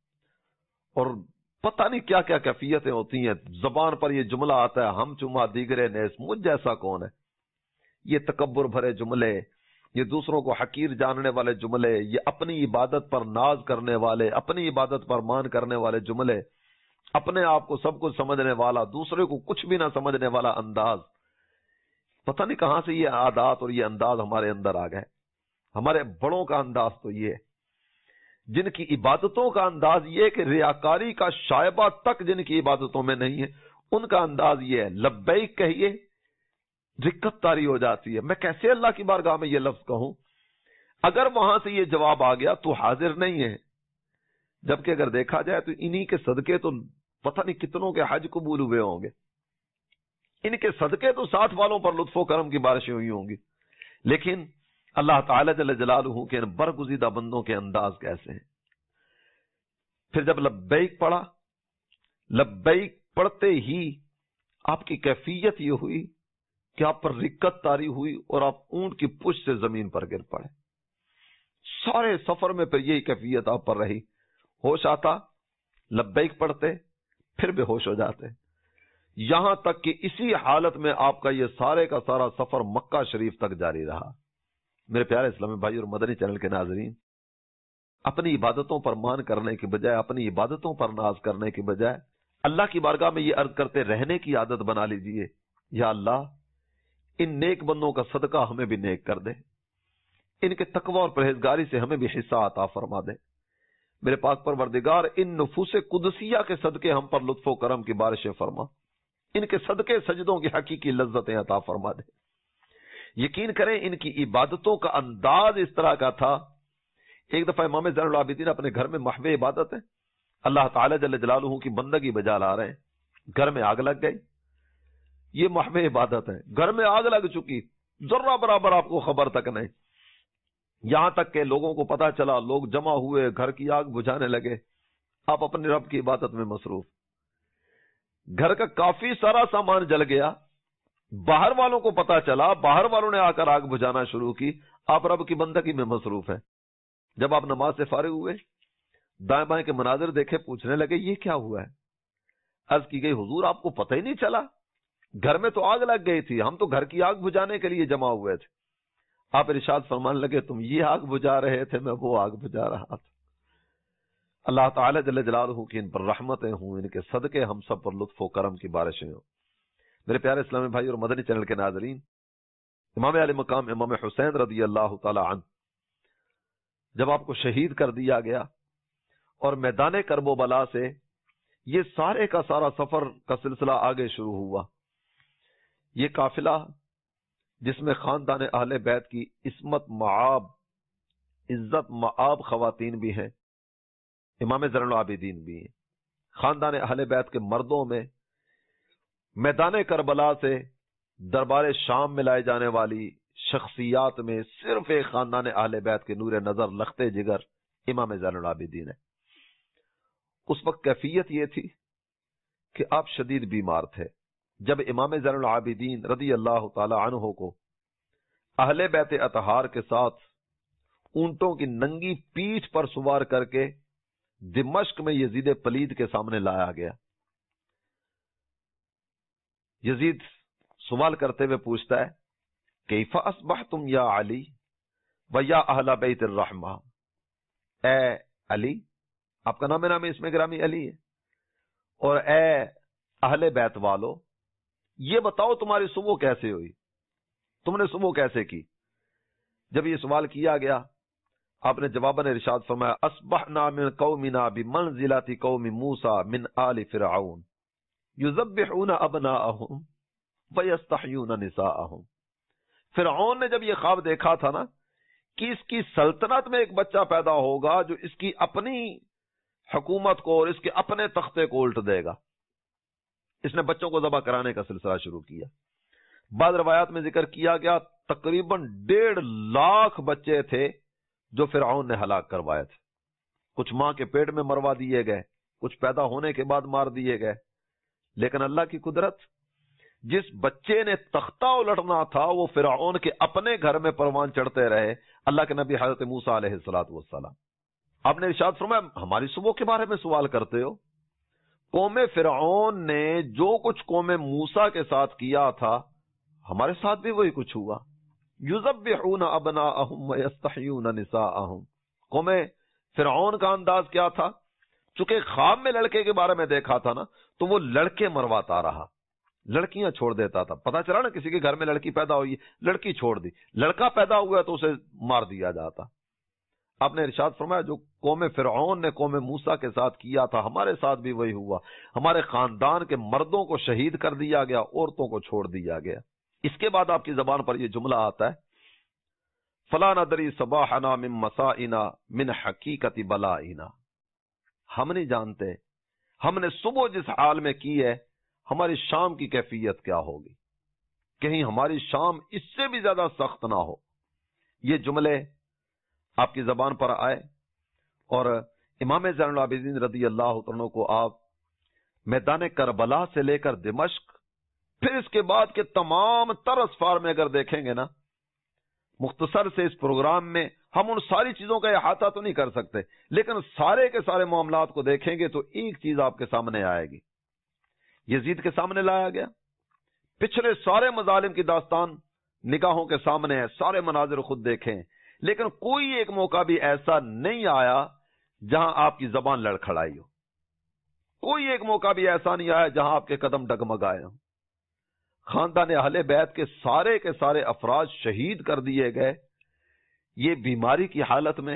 اور پتہ نہیں کیا کیا کیفیتیں ہوتی ہیں۔ زبان پر یہ جملہ آتا ہے، ہم چما دیگرے نیس، مجھ جیسا کون ہے۔ یہ تکبر بھرے جملے، یہ دوسروں کو حقیر جاننے والے جملے، یہ اپنی عبادت پر ناز کرنے والے، اپنی عبادت پر مان کرنے والے جملے، اپنے آپ کو سب کچھ سمجھنے والا، دوسرے کو کچھ بھی نہ سمجھنے والا انداز، پتہ نہیں کہاں سے یہ عادات اور یہ انداز ہمارے اندر آ گئے۔ ہمارے بڑوں کا انداز تو یہ ہے، جن کی عبادتوں کا انداز یہ ہے کہ ریاکاری کا شائبہ تک جن کی عبادتوں میں نہیں ہے، ان کا انداز یہ ہے لبیک کہیے رقت طاری ہو جاتی ہے۔ میں کیسے اللہ کی بارگاہ میں یہ لفظ کہوں؟ اگر وہاں سے یہ جواب آ گیا تو حاضر نہیں ہے، جبکہ اگر دیکھا جائے تو انہی کے صدقے تو پتہ نہیں کتنوں کے حج قبول ہوئے ہوں گے، ان کے صدقے تو ساتھ والوں پر لطف و کرم کی بارشیں ہوئی ہوں گی، لیکن اللہ تعالی جل جلالہ کے ان برگزیدہ بندوں کے انداز کیسے ہیں۔ پھر جب لبیک پڑھا، لبیک پڑھتے ہی آپ کی کیفیت یہ ہوئی کہ آپ پر رقت طاری ہوئی اور آپ اونٹ کی پشت سے زمین پر گر پڑے۔ سارے سفر میں پھر یہی کیفیت آپ پر رہی، ہوش آتا لبیک پڑھتے پھر بے ہوش ہو جاتے، یہاں تک کہ اسی حالت میں آپ کا یہ سارے کا سارا سفر مکہ شریف تک جاری رہا۔ میرے پیارے اسلامی بھائی اور مدنی چینل کے ناظرین، اپنی عبادتوں پر مان کرنے کی بجائے، اپنی عبادتوں پر ناز کرنے کی بجائے، اللہ کی بارگاہ میں یہ عرض کرتے رہنے کی عادت بنا لیجئے، یا اللہ ان نیک بندوں کا صدقہ ہمیں بھی نیک کر دے، ان کے تقوی اور پرہیزگاری سے ہمیں بھی حصہ عطا فرما دے۔ میرے پاک پروردگار ان نفوس قدسیہ کے صدقے ہم پر لطف و کرم کی بارشیں فرما، ان کے صدقے سجدوں کی حقیقی لذتیں عطا فرما دے۔ یقین کریں ان کی عبادتوں کا انداز اس طرح کا تھا۔ ایک دفعہ امام زین العابدین اپنے گھر میں محو عبادت ہے، اللہ تعالی جل جلالہ کی بندگی بجا لا رہے ہیں، گھر میں آگ لگ گئی۔ یہ محو عبادت ہے، گھر میں آگ لگ چکی، ذرہ برابر آپ کو خبر تک نہیں، یہاں تک کہ لوگوں کو پتا چلا، لوگ جمع ہوئے، گھر کی آگ بجھانے لگے، آپ اپنے رب کی عبادت میں مصروف۔ گھر کا کافی سارا سامان جل گیا، باہر والوں کو پتا چلا، باہر والوں نے آ کر آگ بجھانا شروع کی، آپ رب کی بندگی میں مصروف ہیں۔ جب آپ نماز سے فارغ ہوئے، دائیں بائیں کے مناظر دیکھے، پوچھنے لگے یہ کیا ہوا ہے؟ عرض کی گئی حضور آپ کو پتہ ہی نہیں چلا، گھر میں تو آگ لگ گئی تھی، ہم تو گھر کی آگ بجھانے کے لیے جمع ہوئے تھے۔ آپ ارشاد فرمانے لگے تم یہ آگ بجھا رہے تھے، میں وہ آگ بجھا رہا تھا۔ اللہ تعالی جل جلالہ کی ان پر رحمتیں ہوں، ان کے صدقے ہم سب پر لطف و کرم کی بارشیں ہوں۔ میرے پیارے اسلامی بھائی اور مدنی چینل کے ناظرین، امام علی مقام امام حسین رضی اللہ تعالی عنہ جب آپ کو شہید کر دیا گیا اور میدان کرب و بلا سے یہ سارے کا سارا سفر کا سلسلہ آگے شروع ہوا، یہ قافلہ جس میں خاندان اہل بیت کی عصمت معاب، عزت معاب خواتین بھی ہیں، امام زین العابدین بھی ہیں، خاندان اہل بیت کے مردوں میں میدان کربلا سے دربار شام میں لائے جانے والی شخصیات میں صرف ایک خاندان اہل بیت کے نور نظر لخت جگر امام زین العابدین ہے۔ اس وقت کیفیت یہ تھی کہ آپ شدید بیمار تھے۔ جب امام زین العابدین رضی اللہ تعالی عنہ کو اہل بیت اطہار کے ساتھ اونٹوں کی ننگی پیٹھ پر سوار کر کے دمشق میں یزید پلید کے سامنے لایا گیا۔ یزید سوال کرتے ہوئے پوچھتا ہے کیف اصبحتم یا علی و یا اہل بیت الرحمہ، اے علی، آپ کا نام نام اس میں گرامی علی ہے، اور اے اہل بیت والو، یہ بتاؤ تمہاری صبح کیسے ہوئی، تم نے صبح کیسے کی؟ جب یہ سوال کیا گیا آپ نے جواباً ارشاد فرمایا اصبحنا من قومنا بمنزلۃ قوم موسیٰ من آل فرعون یذبحون ابناءهم ویستحیون نساءهم۔ فرعون نے جب یہ خواب دیکھا تھا نا کہ اس کی سلطنت میں ایک بچہ پیدا ہوگا جو اس کی اپنی حکومت کو اور اس کے اپنے تختے کو الٹ دے گا، اس نے بچوں کو ذبح کرانے کا سلسلہ شروع کیا۔ بعض روایات میں ذکر کیا گیا تقریباً 1.5 لاکھ بچے تھے جو فرعون نے ہلاک کروائے تھے، کچھ ماں کے پیٹ میں مروا دیے گئے، کچھ پیدا ہونے کے بعد مار دیے گئے، لیکن اللہ کی قدرت، جس بچے نے تختہ الٹنا تھا وہ فرعون کے اپنے گھر میں پروان چڑھتے رہے۔ اللہ کے نبی حضرت موسیٰ علیہ السلام، آپ نے ارشاد فرمایا ہماری صبح کے بارے میں سوال کرتے ہو؟ قوم فرعون نے جو کچھ قوم موسیٰ کے ساتھ کیا تھا ہمارے ساتھ بھی وہی کچھ ہوا۔ یذبحون ابناءهم ویستحیون نساءهم۔ قوم فرعون کا انداز کیا تھا؟ چونکہ خواب میں لڑکے کے بارے میں دیکھا تھا نا تو وہ لڑکے مرواتا رہا، لڑکیاں چھوڑ دیتا تھا۔ پتا چلا نا کسی کے گھر میں لڑکی پیدا ہوئی، لڑکی چھوڑ دی، لڑکا پیدا ہوا تو اسے مار دیا جاتا۔ آپ نے ارشاد فرمایا جو قوم فرعون نے قوم موسیٰ کے ساتھ کیا تھا ہمارے ساتھ بھی وہی ہوا، ہمارے خاندان کے مردوں کو شہید کر دیا گیا، عورتوں کو چھوڑ دیا گیا۔ اس کے بعد آپ کی زبان پر یہ جملہ آتا ہے فَلَا نَدْرِي صَبَاحَنَا مِن مَسَائِنَا مِن حَقِيقَةِ بَلَائِنَا، ہم نہیں جانتے ہم نے صبح جس حال میں کی ہے ہماری شام کی کیفیت کیا ہوگی، کہیں ہماری شام اس سے بھی زیادہ سخت نہ ہو۔ یہ جملے آپ کی زبان پر آئے اور امام زین العابدین رضی اللہ عنہ کو آپ میدان کربلا سے لے کر دمشق، پھر اس کے بعد کے تمام تر اسفار میں اگر دیکھیں گے نا، مختصر سے اس پروگرام میں ہم ان ساری چیزوں کا احاطہ تو نہیں کر سکتے، لیکن سارے کے سارے معاملات کو دیکھیں گے تو ایک چیز آپ کے سامنے آئے گی۔ یزید کے سامنے لایا گیا، پچھلے سارے مظالم کی داستان نگاہوں کے سامنے ہے، سارے مناظر خود دیکھیں، لیکن کوئی ایک موقع بھی ایسا نہیں آیا جہاں آپ کی زبان لڑکھڑائی ہو، کوئی ایک موقع بھی ایسا نہیں آیا جہاں آپ کے قدم ڈگمگائے ہوں۔ خاندان اہل بیت کے سارے افراد شہید کر دیے گئے، یہ بیماری کی حالت میں،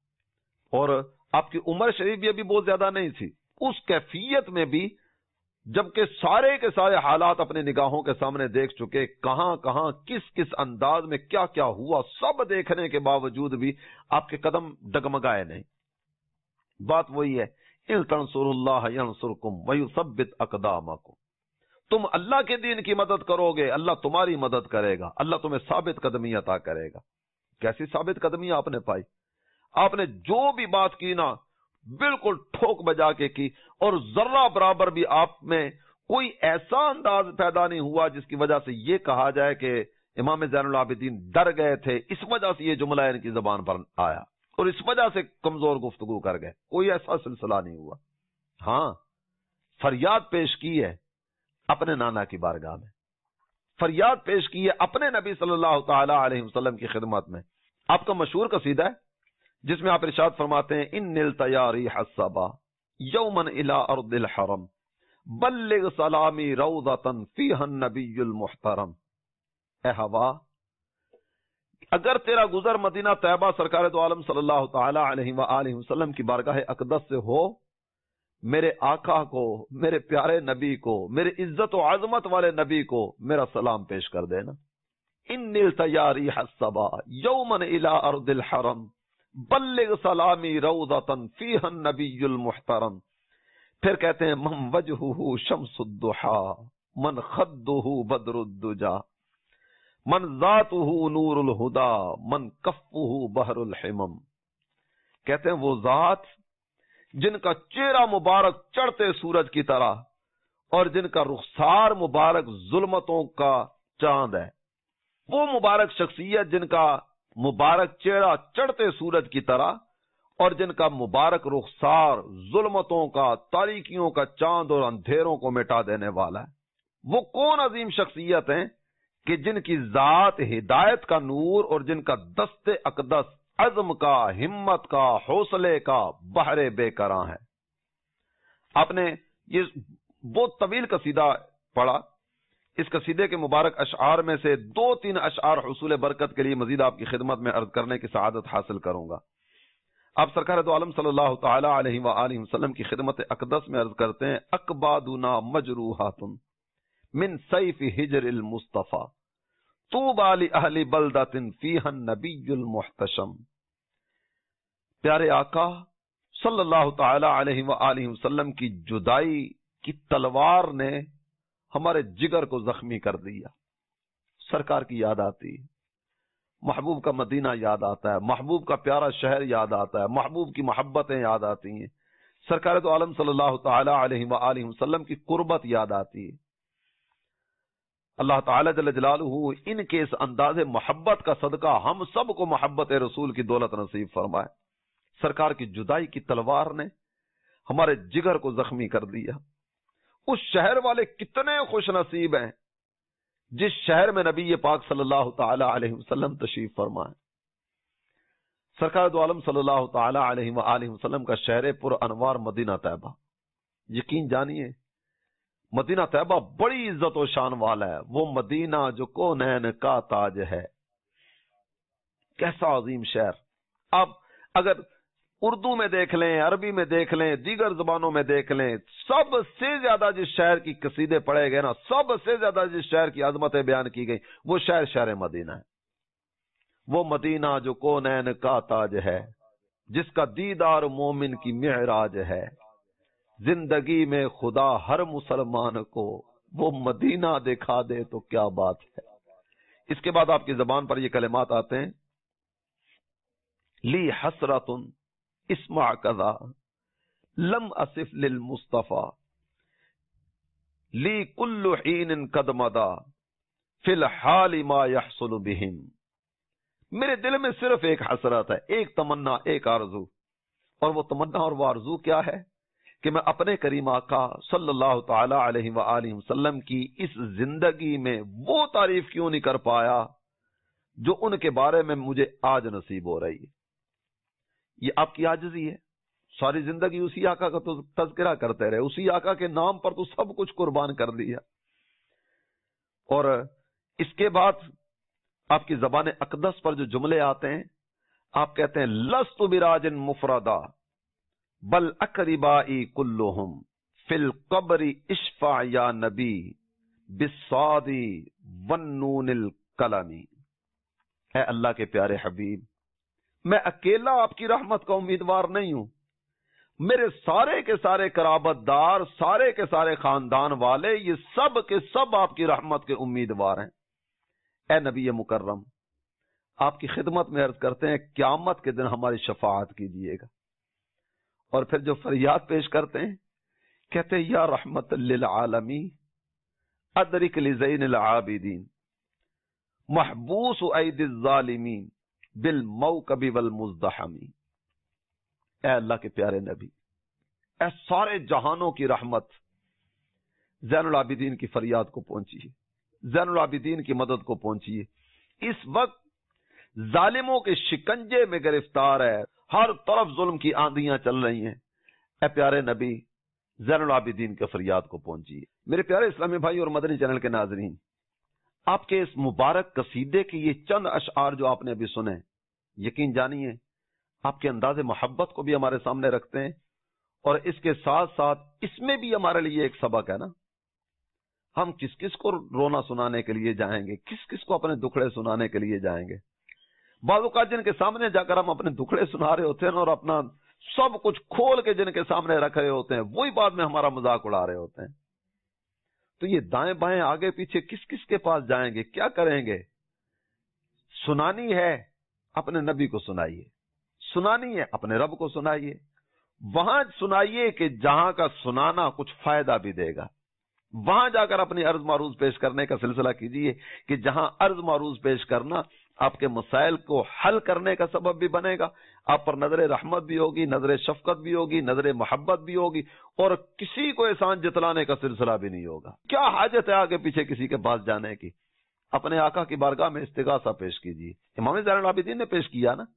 اور آپ کی عمر شریف بھی ابھی بہت زیادہ نہیں تھی، اس کیفیت میں بھی، جبکہ سارے کے سارے حالات اپنے نگاہوں کے سامنے دیکھ چکے، کہاں کہاں کس کس انداز میں کیا کیا ہوا، سب دیکھنے کے باوجود بھی آپ کے قدم ڈگمگائے نہیں۔ بات وہی ہے اِن تنصروا اللہ ینصرکم ویثبت اقدامکم، تم اللہ کے دین کی مدد کرو گے اللہ تمہاری مدد کرے گا، اللہ تمہیں ثابت قدمی عطا کرے گا۔ کیسی ثابت قدمی آپ نے پائی؟ آپ نے جو بھی بات کی نا بالکل ٹھوک بجا کے کی، اور ذرہ برابر بھی آپ میں کوئی ایسا انداز پیدا نہیں ہوا جس کی وجہ سے یہ کہا جائے کہ امام زین العابدین ڈر گئے تھے، اس وجہ سے یہ جملہ ان کی زبان پر آیا اور اس وجہ سے کمزور گفتگو کر گئے، کوئی ایسا سلسلہ نہیں ہوا۔ ہاں، فریاد پیش کی ہے اپنے نانا کی بارگاہ میں، فریاد پیش کی ہے اپنے نبی صلی اللہ تعالی علیہ وسلم کی خدمت میں۔ آپ کا مشہور قصیدہ ہے جس میں آپ ارشاد فرماتے ہیں ان نلت یا ریح الصبا یوما الی ارض الحرم بلغ سلامی روضۃ فیہا النبی المحترم، اے ہوا اگر تیرا گزر مدینہ طیبہ سرکار دو عالم صلی اللہ تعالی علیہ وآلہ وسلم کی بارگاہ اقدس سے ہو، میرے آقا کو، میرے پیارے نبی کو، میرے عزت و عظمت والے نبی کو میرا سلام پیش کر دینا۔ ان نلت یا ریح الصبا یوما الی ارض الحرم بلغ سلامی روضۃ فیہا النبی المحترم۔ پھر کہتے ہیں من وجہہ شمس الضحا من خدہ بدر الدجا من ذاتہ نور الہدا من کفہ بحر الحمم۔ کہتے ہیں وہ ذات جن کا چہرہ مبارک چڑھتے سورج کی طرح اور جن کا رخسار مبارک ظلمتوں کا چاند ہے، وہ مبارک شخصیت جن کا مبارک چہرہ چڑھتے سورج کی طرح اور جن کا مبارک رخسار ظلمتوں کا، تاریکیوں کا چاند اور اندھیروں کو مٹا دینے والا ہے، وہ کون عظیم شخصیت ہیں کہ جن کی ذات ہدایت کا نور اور جن کا دست اقدس عزم کا، ہمت کا، حوصلے کا بحر بے کراں ہے۔ آپ نے یہ بہت طویل قصیدہ پڑھا، اس قصیدے کے مبارک اشعار میں سے 2-3 اشعار حصول برکت کے لیے مزید آپ کی خدمت میں عرض کرنے کی سعادت حاصل کروں گا۔ آپ سرکار دو عالم صلی اللہ تعالی علیہ وآلہ وسلم کی خدمت اقدس میں عرض کرتے ہیں، اقبادنا مجروحات من سیف ہجر المصطفی طوبی لأہل بلدۃ فیہا النبی المحتشم۔ پیارے آقا صلی اللہ تعالی علیہ وآلہ وسلم کی جدائی کی تلوار نے ہمارے جگر کو زخمی کر دیا۔ سرکار کی یاد آتی، محبوب کا مدینہ یاد آتا ہے، محبوب کا پیارا شہر یاد آتا ہے، محبوب کی محبتیں یاد آتی ہیں، سرکار دو عالم صلی اللہ تعالی علیہ وآلہ وسلم کی قربت یاد آتی ہے۔ اللہ تعالی جل جلالہ ان کے اس انداز محبت کا صدقہ ہم سب کو محبت رسول کی دولت نصیب فرمائے۔ سرکار کی جدائی کی تلوار نے ہمارے جگر کو زخمی کر دیا۔ اس شہر والے کتنے خوش نصیب ہیں جس شہر میں نبی پاک صلی اللہ تعالی علیہ وسلم تشریف فرمائے۔ سرکار دو عالم صلی اللہ تعالی علیہ وآلہ وسلم کا شہر پر انوار مدینہ طیبہ، یقین جانیے مدینہ طیبہ بڑی عزت و شان والا ہے، وہ مدینہ جو کونین کا تاج ہے۔ کیسا عظیم شہر! اب اگر اردو میں دیکھ لیں، عربی میں دیکھ لیں، دیگر زبانوں میں دیکھ لیں، سب سے زیادہ جس شہر کی قصیدے پڑھے گئے نا، سب سے زیادہ جس شہر کی عظمتیں بیان کی گئی، وہ شہر مدینہ ہے۔ وہ مدینہ جو کونین کا تاج ہے، جس کا دیدار مومن کی معراج ہے، زندگی میں خدا ہر مسلمان کو وہ مدینہ دکھا دے تو کیا بات ہے۔ اس کے بعد آپ کی زبان پر یہ کلمات آتے ہیں، لی حسرت اسمع کذا لم اصف للمصطفى لی کل حین قد مدا فی الحال ما يحصل بهم۔ میرے دل میں صرف ایک حسرت ہے، ایک تمنا، ایک آرزو، اور وہ تمنا اور وہ آرزو کیا ہے کہ میں اپنے کریم آقا صلی اللہ تعالی علیہ وآلہ وسلم کی اس زندگی میں وہ تعریف کیوں نہیں کر پایا جو ان کے بارے میں مجھے آج نصیب ہو رہی ہے۔ یہ آپ کی عاجزی ہے، ساری زندگی اسی آقا کا تو تذکرہ کرتے رہے، اسی آقا کے نام پر تو سب کچھ قربان کر دیا۔ اور اس کے بعد آپ کی زبان اقدس پر جو جملے آتے ہیں، آپ کہتے ہیں لست براجن مفردا بل اقربائی کلہم فی القبر اشفع یا نبی بالصادی والنون القلمی۔ اے اللہ کے پیارے حبیب، میں اکیلا آپ کی رحمت کا امیدوار نہیں ہوں، میرے سارے کے سارے قرابت دار، سارے کے سارے خاندان والے، یہ سب کے سب آپ کی رحمت کے امیدوار ہیں۔ اے نبی مکرم، آپ کی خدمت میں عرض کرتے ہیں قیامت کے دن ہماری شفاعت کیجیے گا۔ اور پھر جو فریاد پیش کرتے ہیں، کہتے ہیں یا رحمت للعالمین ادرک لزین العابدین محبوس اید الظالمین بالموکب والمزدحم۔ اے اللہ کے پیارے نبی، اے سارے جہانوں کی رحمت، زین العابدین کی فریاد کو پہنچیے، زین العابدین کی مدد کو پہنچیے۔ اس وقت ظالموں کے شکنجے میں گرفتار ہے، ہر طرف ظلم کی آندیاں چل رہی ہیں۔ اے پیارے نبی، زین العابدین کے فریاد کو پہنچیے۔ میرے پیارے اسلامی بھائی اور مدنی چینل کے ناظرین، آپ کے اس مبارک قصیدے کے یہ چند اشعار جو آپ نے ابھی سنے، یقین جانیے آپ کے انداز محبت کو بھی ہمارے سامنے رکھتے ہیں، اور اس کے ساتھ ساتھ اس میں بھی ہمارے لیے ایک سبق ہے نا۔ ہم کس کس کو رونا سنانے کے لیے جائیں گے، کس کس کو اپنے دکھڑے سنانے کے لیے جائیں گے۔ بعض اوقات جن کے سامنے جا کر ہم اپنے دکھڑے سنا رہے ہوتے ہیں اور اپنا سب کچھ کھول کے جن کے سامنے رکھ رہے ہوتے ہیں، وہی بعد میں ہمارا مذاق اڑا رہے ہوتے ہیں۔ تو یہ دائیں بائیں آگے پیچھے کس کس کے پاس جائیں گے، کیا کریں گے؟ سنانی ہے اپنے نبی کو سنائیے، سنانی ہے اپنے رب کو سنائیے، وہاں سنائیے کہ جہاں کا سنانا کچھ فائدہ بھی دے گا۔ وہاں جا کر اپنی عرض معروض پیش کرنے کا سلسلہ کیجیے کہ جہاں عرض معروض پیش کرنا آپ کے مسائل کو حل کرنے کا سبب بھی بنے گا، آپ پر نظر رحمت بھی ہوگی، نظر شفقت بھی ہوگی، نظر محبت بھی ہوگی، اور کسی کو احسان جتلانے کا سلسلہ بھی نہیں ہوگا۔ کیا حاجت ہے آگے پیچھے کسی کے پاس جانے کی؟ اپنے آقا کی بارگاہ میں استغاثہ پیش کیجیے۔ امام زین العابدین نے پیش کیا نا،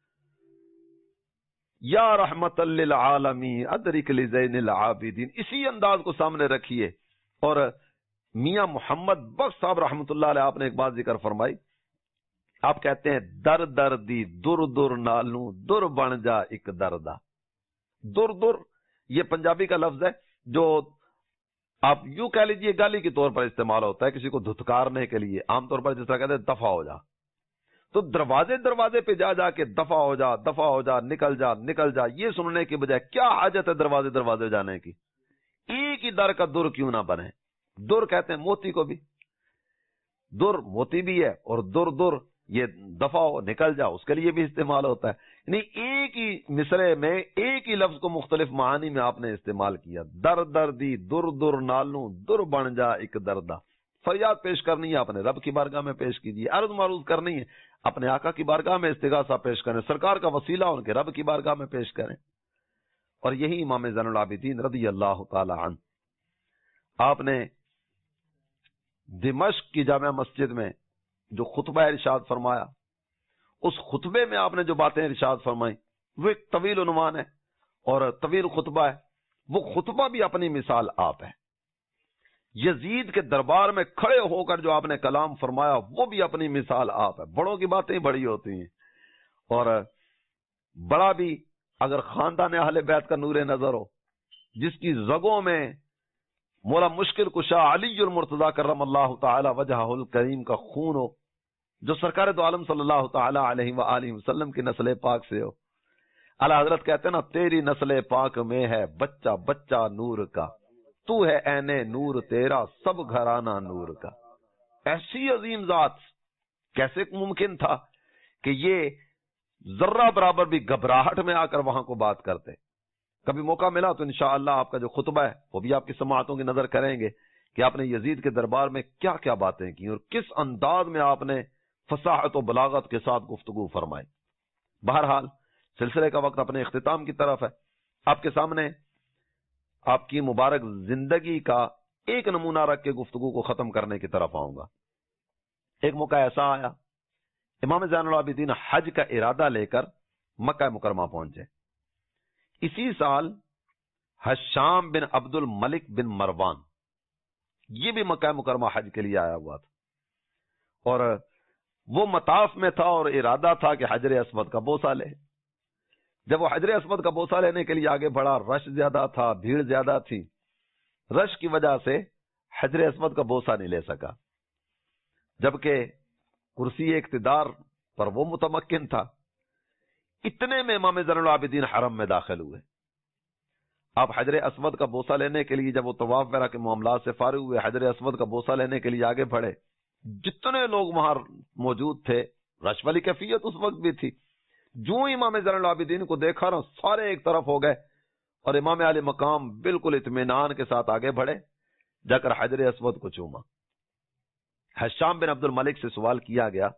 یا رحمت للعالمین ادرک لزین العابدین، اسی انداز کو سامنے رکھیے۔ اور میاں محمد بخش صاحب رحمت اللہ علیہ، آپ نے ایک بات ذکر فرمائی، آپ کہتے ہیں در دردی در در نالوں در بن جا ایک دردا۔ در در یہ پنجابی کا لفظ ہے جو آپ یوں کہہ لیجئے گالی کے طور پر استعمال ہوتا ہے کسی کو دھتکارنے کے لیے، عام طور پر جس طرح کہتے ہیں دفع ہو جا، تو دروازے پہ جا جا کے دفع ہو جا، دفع ہو جا، نکل جا نکل جا، یہ سننے کے بجائے کیا حاجت ہے دروازے جانے کی؟ ایک ہی در کا در کیوں نہ بنے؟ در کہتے ہیں موتی کو بھی، در موتی بھی ہے، اور در در یہ دفع ہو نکل جا اس کے لیے بھی استعمال ہوتا ہے۔ یعنی ایک ہی مصرے میں ایک ہی لفظ کو مختلف معانی میں آپ نے استعمال کیا۔ در دردی در در نالوں در بن جا ایک دردا۔ فریاد پیش کرنی ہے اپنے رب کی بارگاہ میں پیش کیجیے، عرض معروض کرنی ہے اپنے آقا کی بارگاہ میں استغاثہ پیش کریں، سرکار کا وسیلہ ان کے رب کی بارگاہ میں پیش کریں۔ اور یہی امام زین العابدین رضی اللہ تعالی عنہ، آپ نے دمشق کی جامع مسجد میں جو خطبہ ارشاد فرمایا، اس خطبے میں آپ نے جو باتیں ارشاد فرمائی وہ ایک طویل عنوان ہے اور طویل خطبہ ہے، وہ خطبہ بھی اپنی مثال آپ ہے۔ یزید کے دربار میں کھڑے ہو کر جو آپ نے کلام فرمایا وہ بھی اپنی مثال آپ ہے۔ بڑوں کی باتیں بڑی ہوتی ہیں، اور بڑا بھی اگر خاندان اہل بیت کا نور نظر ہو، جس کی رگوں میں مولا مشکل کشا علی المرتضی کرم اللہ تعالی وجہہ الکریم کا خون ہو، جو سرکار دو عالم صلی اللہ تعالی علیہ وآلہ وسلم کی نسل پاک سے ہو۔ اعلی حضرت کہتے ہیں نا، تیری نسل پاک میں ہے بچہ بچہ نور کا، تو ہے عین نور تیرا سب گھرانہ نور کا۔ ایسی عظیم ذات کیسے ممکن تھا کہ یہ ذرہ برابر بھی گھبراہٹ میں آ کر وہاں کو بات کرتے؟ کبھی موقع ملا تو انشاءاللہ آپ کا جو خطبہ ہے وہ بھی آپ کی سماعتوں کی نظر کریں گے کہ آپ نے یزید کے دربار میں کیا کیا باتیں کی اور کس انداز میں آپ نے فصاحت و بلاغت کے ساتھ گفتگو فرمائی۔ بہرحال سلسلے کا وقت اپنے اختتام کی طرف ہے۔ آپ کے سامنے آپ کی مبارک زندگی کا ایک نمونہ رکھ کے گفتگو کو ختم کرنے کی طرف آؤں گا۔ ایک موقع ایسا آیا، امام زین العابدین حج کا ارادہ لے کر مکہ مکرمہ پہنچے۔ اسی سال حشام بن عبد الملک بن مروان یہ بھی مکہ مکرمہ حج کے لیے آیا ہوا تھا، اور وہ مطاف میں تھا اور ارادہ تھا کہ حجر اسود کا بوسہ لے۔ جب وہ حجر اسود کا بوسہ لینے کے لیے آگے بڑھا، رش زیادہ تھا، بھیڑ زیادہ تھی، رش کی وجہ سے حجر اسود کا بوسہ نہیں لے سکا، جبکہ کرسی اقتدار پر وہ متمکن تھا۔ اتنے میں امام زین العابدین حرم میں داخل ہوئے۔ آپ حجر اسود کا بوسہ لینے کے لیے جب وہ طواف وغیرہ کے معاملات سے فارغ ہوئے، حجر اسود کا بوسہ لینے کے لیے آگے بڑھے، جتنے لوگ وہاں موجود تھے، رش والی کیفیت اس وقت بھی تھی، جو امام زین العابدین کو دیکھا نا سارے ایک طرف ہو گئے، اور امام علی مقام بالکل اطمینان کے ساتھ آگے بڑھے، جا کر حجر اسود کو چوما۔ حشام بن عبد الملک سے سوال کیا گیا،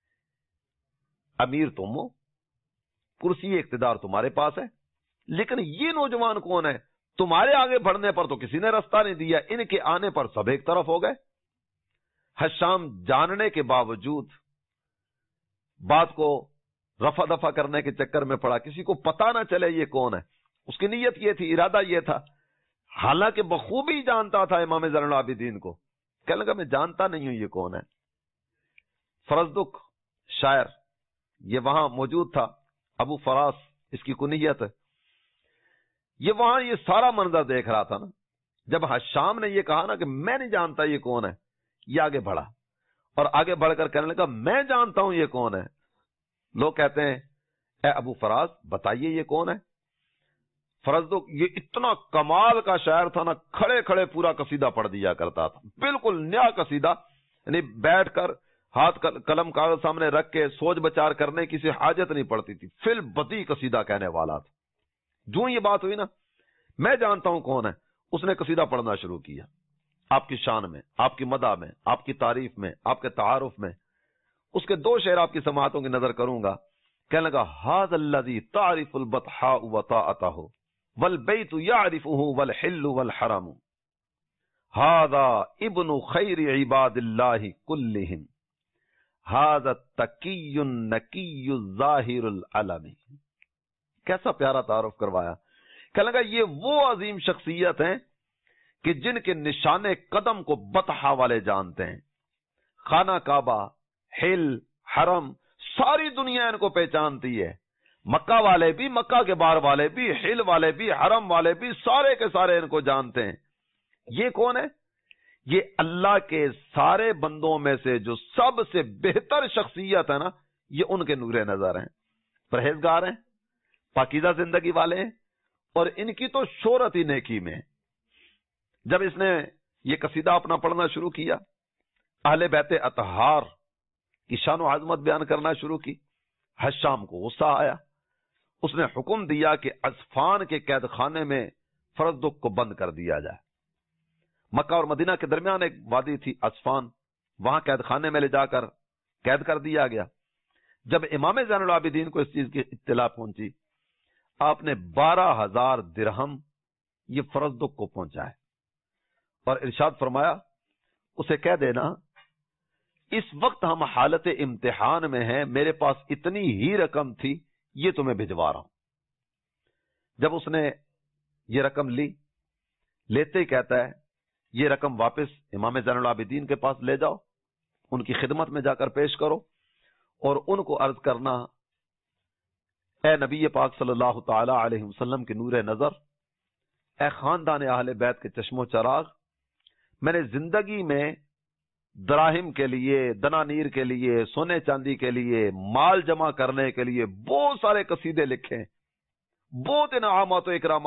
امیر تم ہو، کرسی اقتدار تمہارے پاس ہے، لیکن یہ نوجوان کون ہے؟ تمہارے آگے بڑھنے پر تو کسی نے رستہ نہیں دیا، ان کے آنے پر سب ایک طرف ہو گئے۔ حشام جاننے کے باوجود بات کو رفع دفع کرنے کے چکر میں پڑا، کسی کو پتا نہ چلے یہ کون ہے۔ اس کی نیت یہ تھی، ارادہ یہ تھا، حالانکہ بخوبی جانتا تھا امام زین العابدین کو۔ کہنے لگا میں جانتا نہیں ہوں یہ کون ہے۔ فرزدق شاعر یہ وہاں موجود تھا، ابو فراس اس کی کنیت ہے، یہ وہاں یہ سارا منظر دیکھ رہا تھا نا۔ جب حشام نے یہ کہا نا کہ میں نہیں جانتا یہ کون ہے، یہ آگے بڑھا اور آگے بڑھ کر کہنے لگا میں جانتا ہوں یہ کون ہے۔ لوگ کہتے ہیں اے ابو فراس بتائیے یہ کون ہے۔ فرزدق یہ اتنا کمال کا شاعر تھا نا، کھڑے کھڑے پورا قصیدہ پڑھ دیا کرتا تھا، بالکل نیا قصیدہ، یعنی بیٹھ کر ہاتھ قلم کاغذ سامنے رکھ کے سوچ بچار کرنے کی حاجت نہیں پڑتی تھی، فل بدی قصیدہ کہنے والا تھا۔ جو یہ بات ہوئی نا میں جانتا ہوں کون ہے، اس نے قصیدہ پڑھنا شروع کیا۔ آپ کی شان میں، آپ کی مدح میں، آپ کی تعریف میں، آپ کے تعارف میں، اس کے 2 شعر آپ کی سماعتوں کی نظر کروں گا. کہنے لگا ھذا الذی تعرف البطحاء وطاعتہ والبیت یعرفہ والحل والحرم ھذا ابن خیر عباد اللہ کلہم ھذا التقی النقی الظاہر العلم. کیسا پیارا تعارف کروایا. کہنے لگا یہ وہ عظیم شخصیت ہیں کہ جن کے نشان قدم کو بطحا والے جانتے ہیں. خانہ کعبہ، حل، حرم، ساری دنیا ان کو پہچانتی ہے. مکہ والے بھی، مکہ کے باہر والے بھی، حل والے بھی، حرم والے بھی، سارے کے سارے ان کو جانتے ہیں. یہ کون ہے؟ یہ اللہ کے سارے بندوں میں سے جو سب سے بہتر شخصیت ہے نا، یہ ان کے نور نظر ہیں. پرہیزگار ہیں، پاکیزہ زندگی والے ہیں، اور ان کی تو شہرت ہی نیکی میں. جب اس نے یہ قصیدہ اپنا پڑھنا شروع کیا، اہل بیت اطہار کی شان و عظمت بیان کرنا شروع کی، حشام کو غصہ آیا. اس نے حکم دیا کہ عصفان کے قید خانے میں فرزدق کو بند کر دیا جائے. مکہ اور مدینہ کے درمیان ایک وادی تھی عصفان، وہاں قید خانے میں لے جا کر قید کر دیا گیا. جب امام زین العابدین کو اس چیز کی اطلاع پہنچی، آپ نے 12,000 درہم یہ فرزدق کو پہنچائے اور ارشاد فرمایا اسے کہہ دینا اس وقت ہم حالت امتحان میں ہیں، میرے پاس اتنی ہی رقم تھی، یہ تمہیں بھجوا رہا ہوں. جب اس نے یہ رقم لی، لیتے ہی کہتا ہے یہ رقم واپس امام زین العابدین کے پاس لے جاؤ، ان کی خدمت میں جا کر پیش کرو اور ان کو عرض کرنا اے نبی پاک صلی اللہ تعالی علیہ وسلم کے نور نظر، اے خاندان اہل بیت کے چشم و چراغ، میں نے زندگی میں دراہم کے لیے، دنانیر کے لیے، سونے چاندی کے لیے، مال جمع کرنے کے لیے بہت سارے قصیدے لکھے، بہت انعامات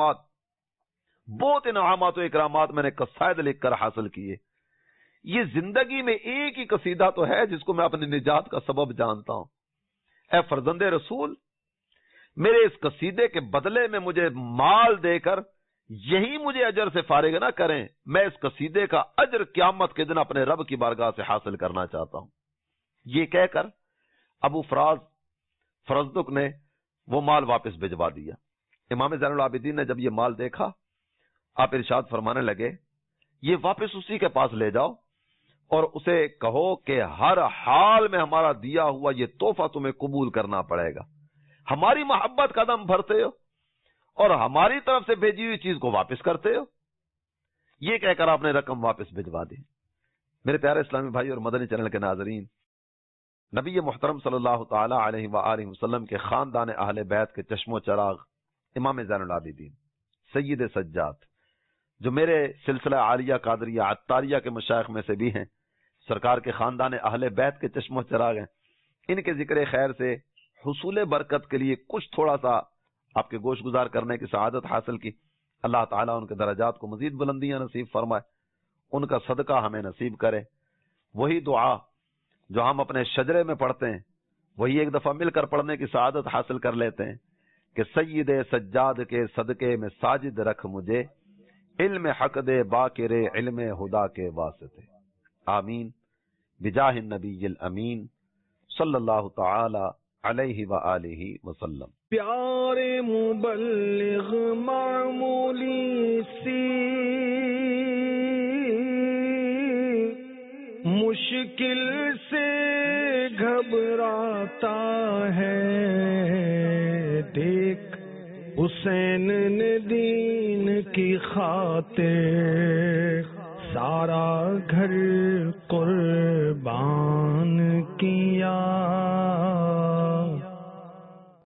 و اکرامات میں نے قصائد لکھ کر حاصل کیے. یہ زندگی میں ایک ہی قصیدہ تو ہے جس کو میں اپنی نجات کا سبب جانتا ہوں. اے فرزند رسول، میرے اس قصیدے کے بدلے میں مجھے مال دے کر یہی مجھے اجر سے فارغ نہ کریں، میں اس قصیدے کا اجر قیامت کے دن اپنے رب کی بارگاہ سے حاصل کرنا چاہتا ہوں. یہ کہہ کر ابو فرزدق نے وہ مال واپس بھجوا دیا. امام زین العابدین نے جب یہ مال دیکھا، آپ ارشاد فرمانے لگے یہ واپس اسی کے پاس لے جاؤ اور اسے کہو کہ ہر حال میں ہمارا دیا ہوا یہ تحفہ تمہیں قبول کرنا پڑے گا. ہماری محبت کا دم بھرتے ہو اور ہماری طرف سے بھیجی ہوئی چیز کو واپس کرتے ہو. یہ کہہ کر آپ نے رقم واپس بھجوا دی. میرے پیارے اسلامی بھائی اور مدنی چینل کے ناظرین، نبی محترم صلی اللہ تعالی علیہ وآلہ وسلم کے خاندان اہل بیت کے چشم و چراغ امام زین العابدین سید سجاد، جو میرے سلسلہ عالیہ قادریہ عطاریہ کے مشائخ میں سے بھی ہیں، سرکار کے خاندان اہل بیت کے چشم و چراغ ہیں. ان کے ذکر خیر سے حصول برکت کے لیے کچھ تھوڑا سا آپ کے گوش گزار کرنے کی سعادت حاصل کی. اللہ تعالیٰ ان کے درجات کو مزید بلندیاں نصیب فرمائے، ان کا صدقہ ہمیں نصیب کرے. وہی دعا جو ہم اپنے شجرے میں پڑھتے ہیں، وہی ایک دفعہ مل کر پڑھنے کی سعادت حاصل کر لیتے ہیں کہ سید سجاد کے صدقے میں ساجد رکھ مجھے، علم حق دے باقر علم خدا کے واسطے. آمین بجاہ النبی الامین صلی اللہ تعالی علیہ وآلہ وسلم. پیارے مبلغ معمولی سی مشکل سے گھبراتا ہے، دیکھ حسین نے دین کی خاطر سارا گھر قربان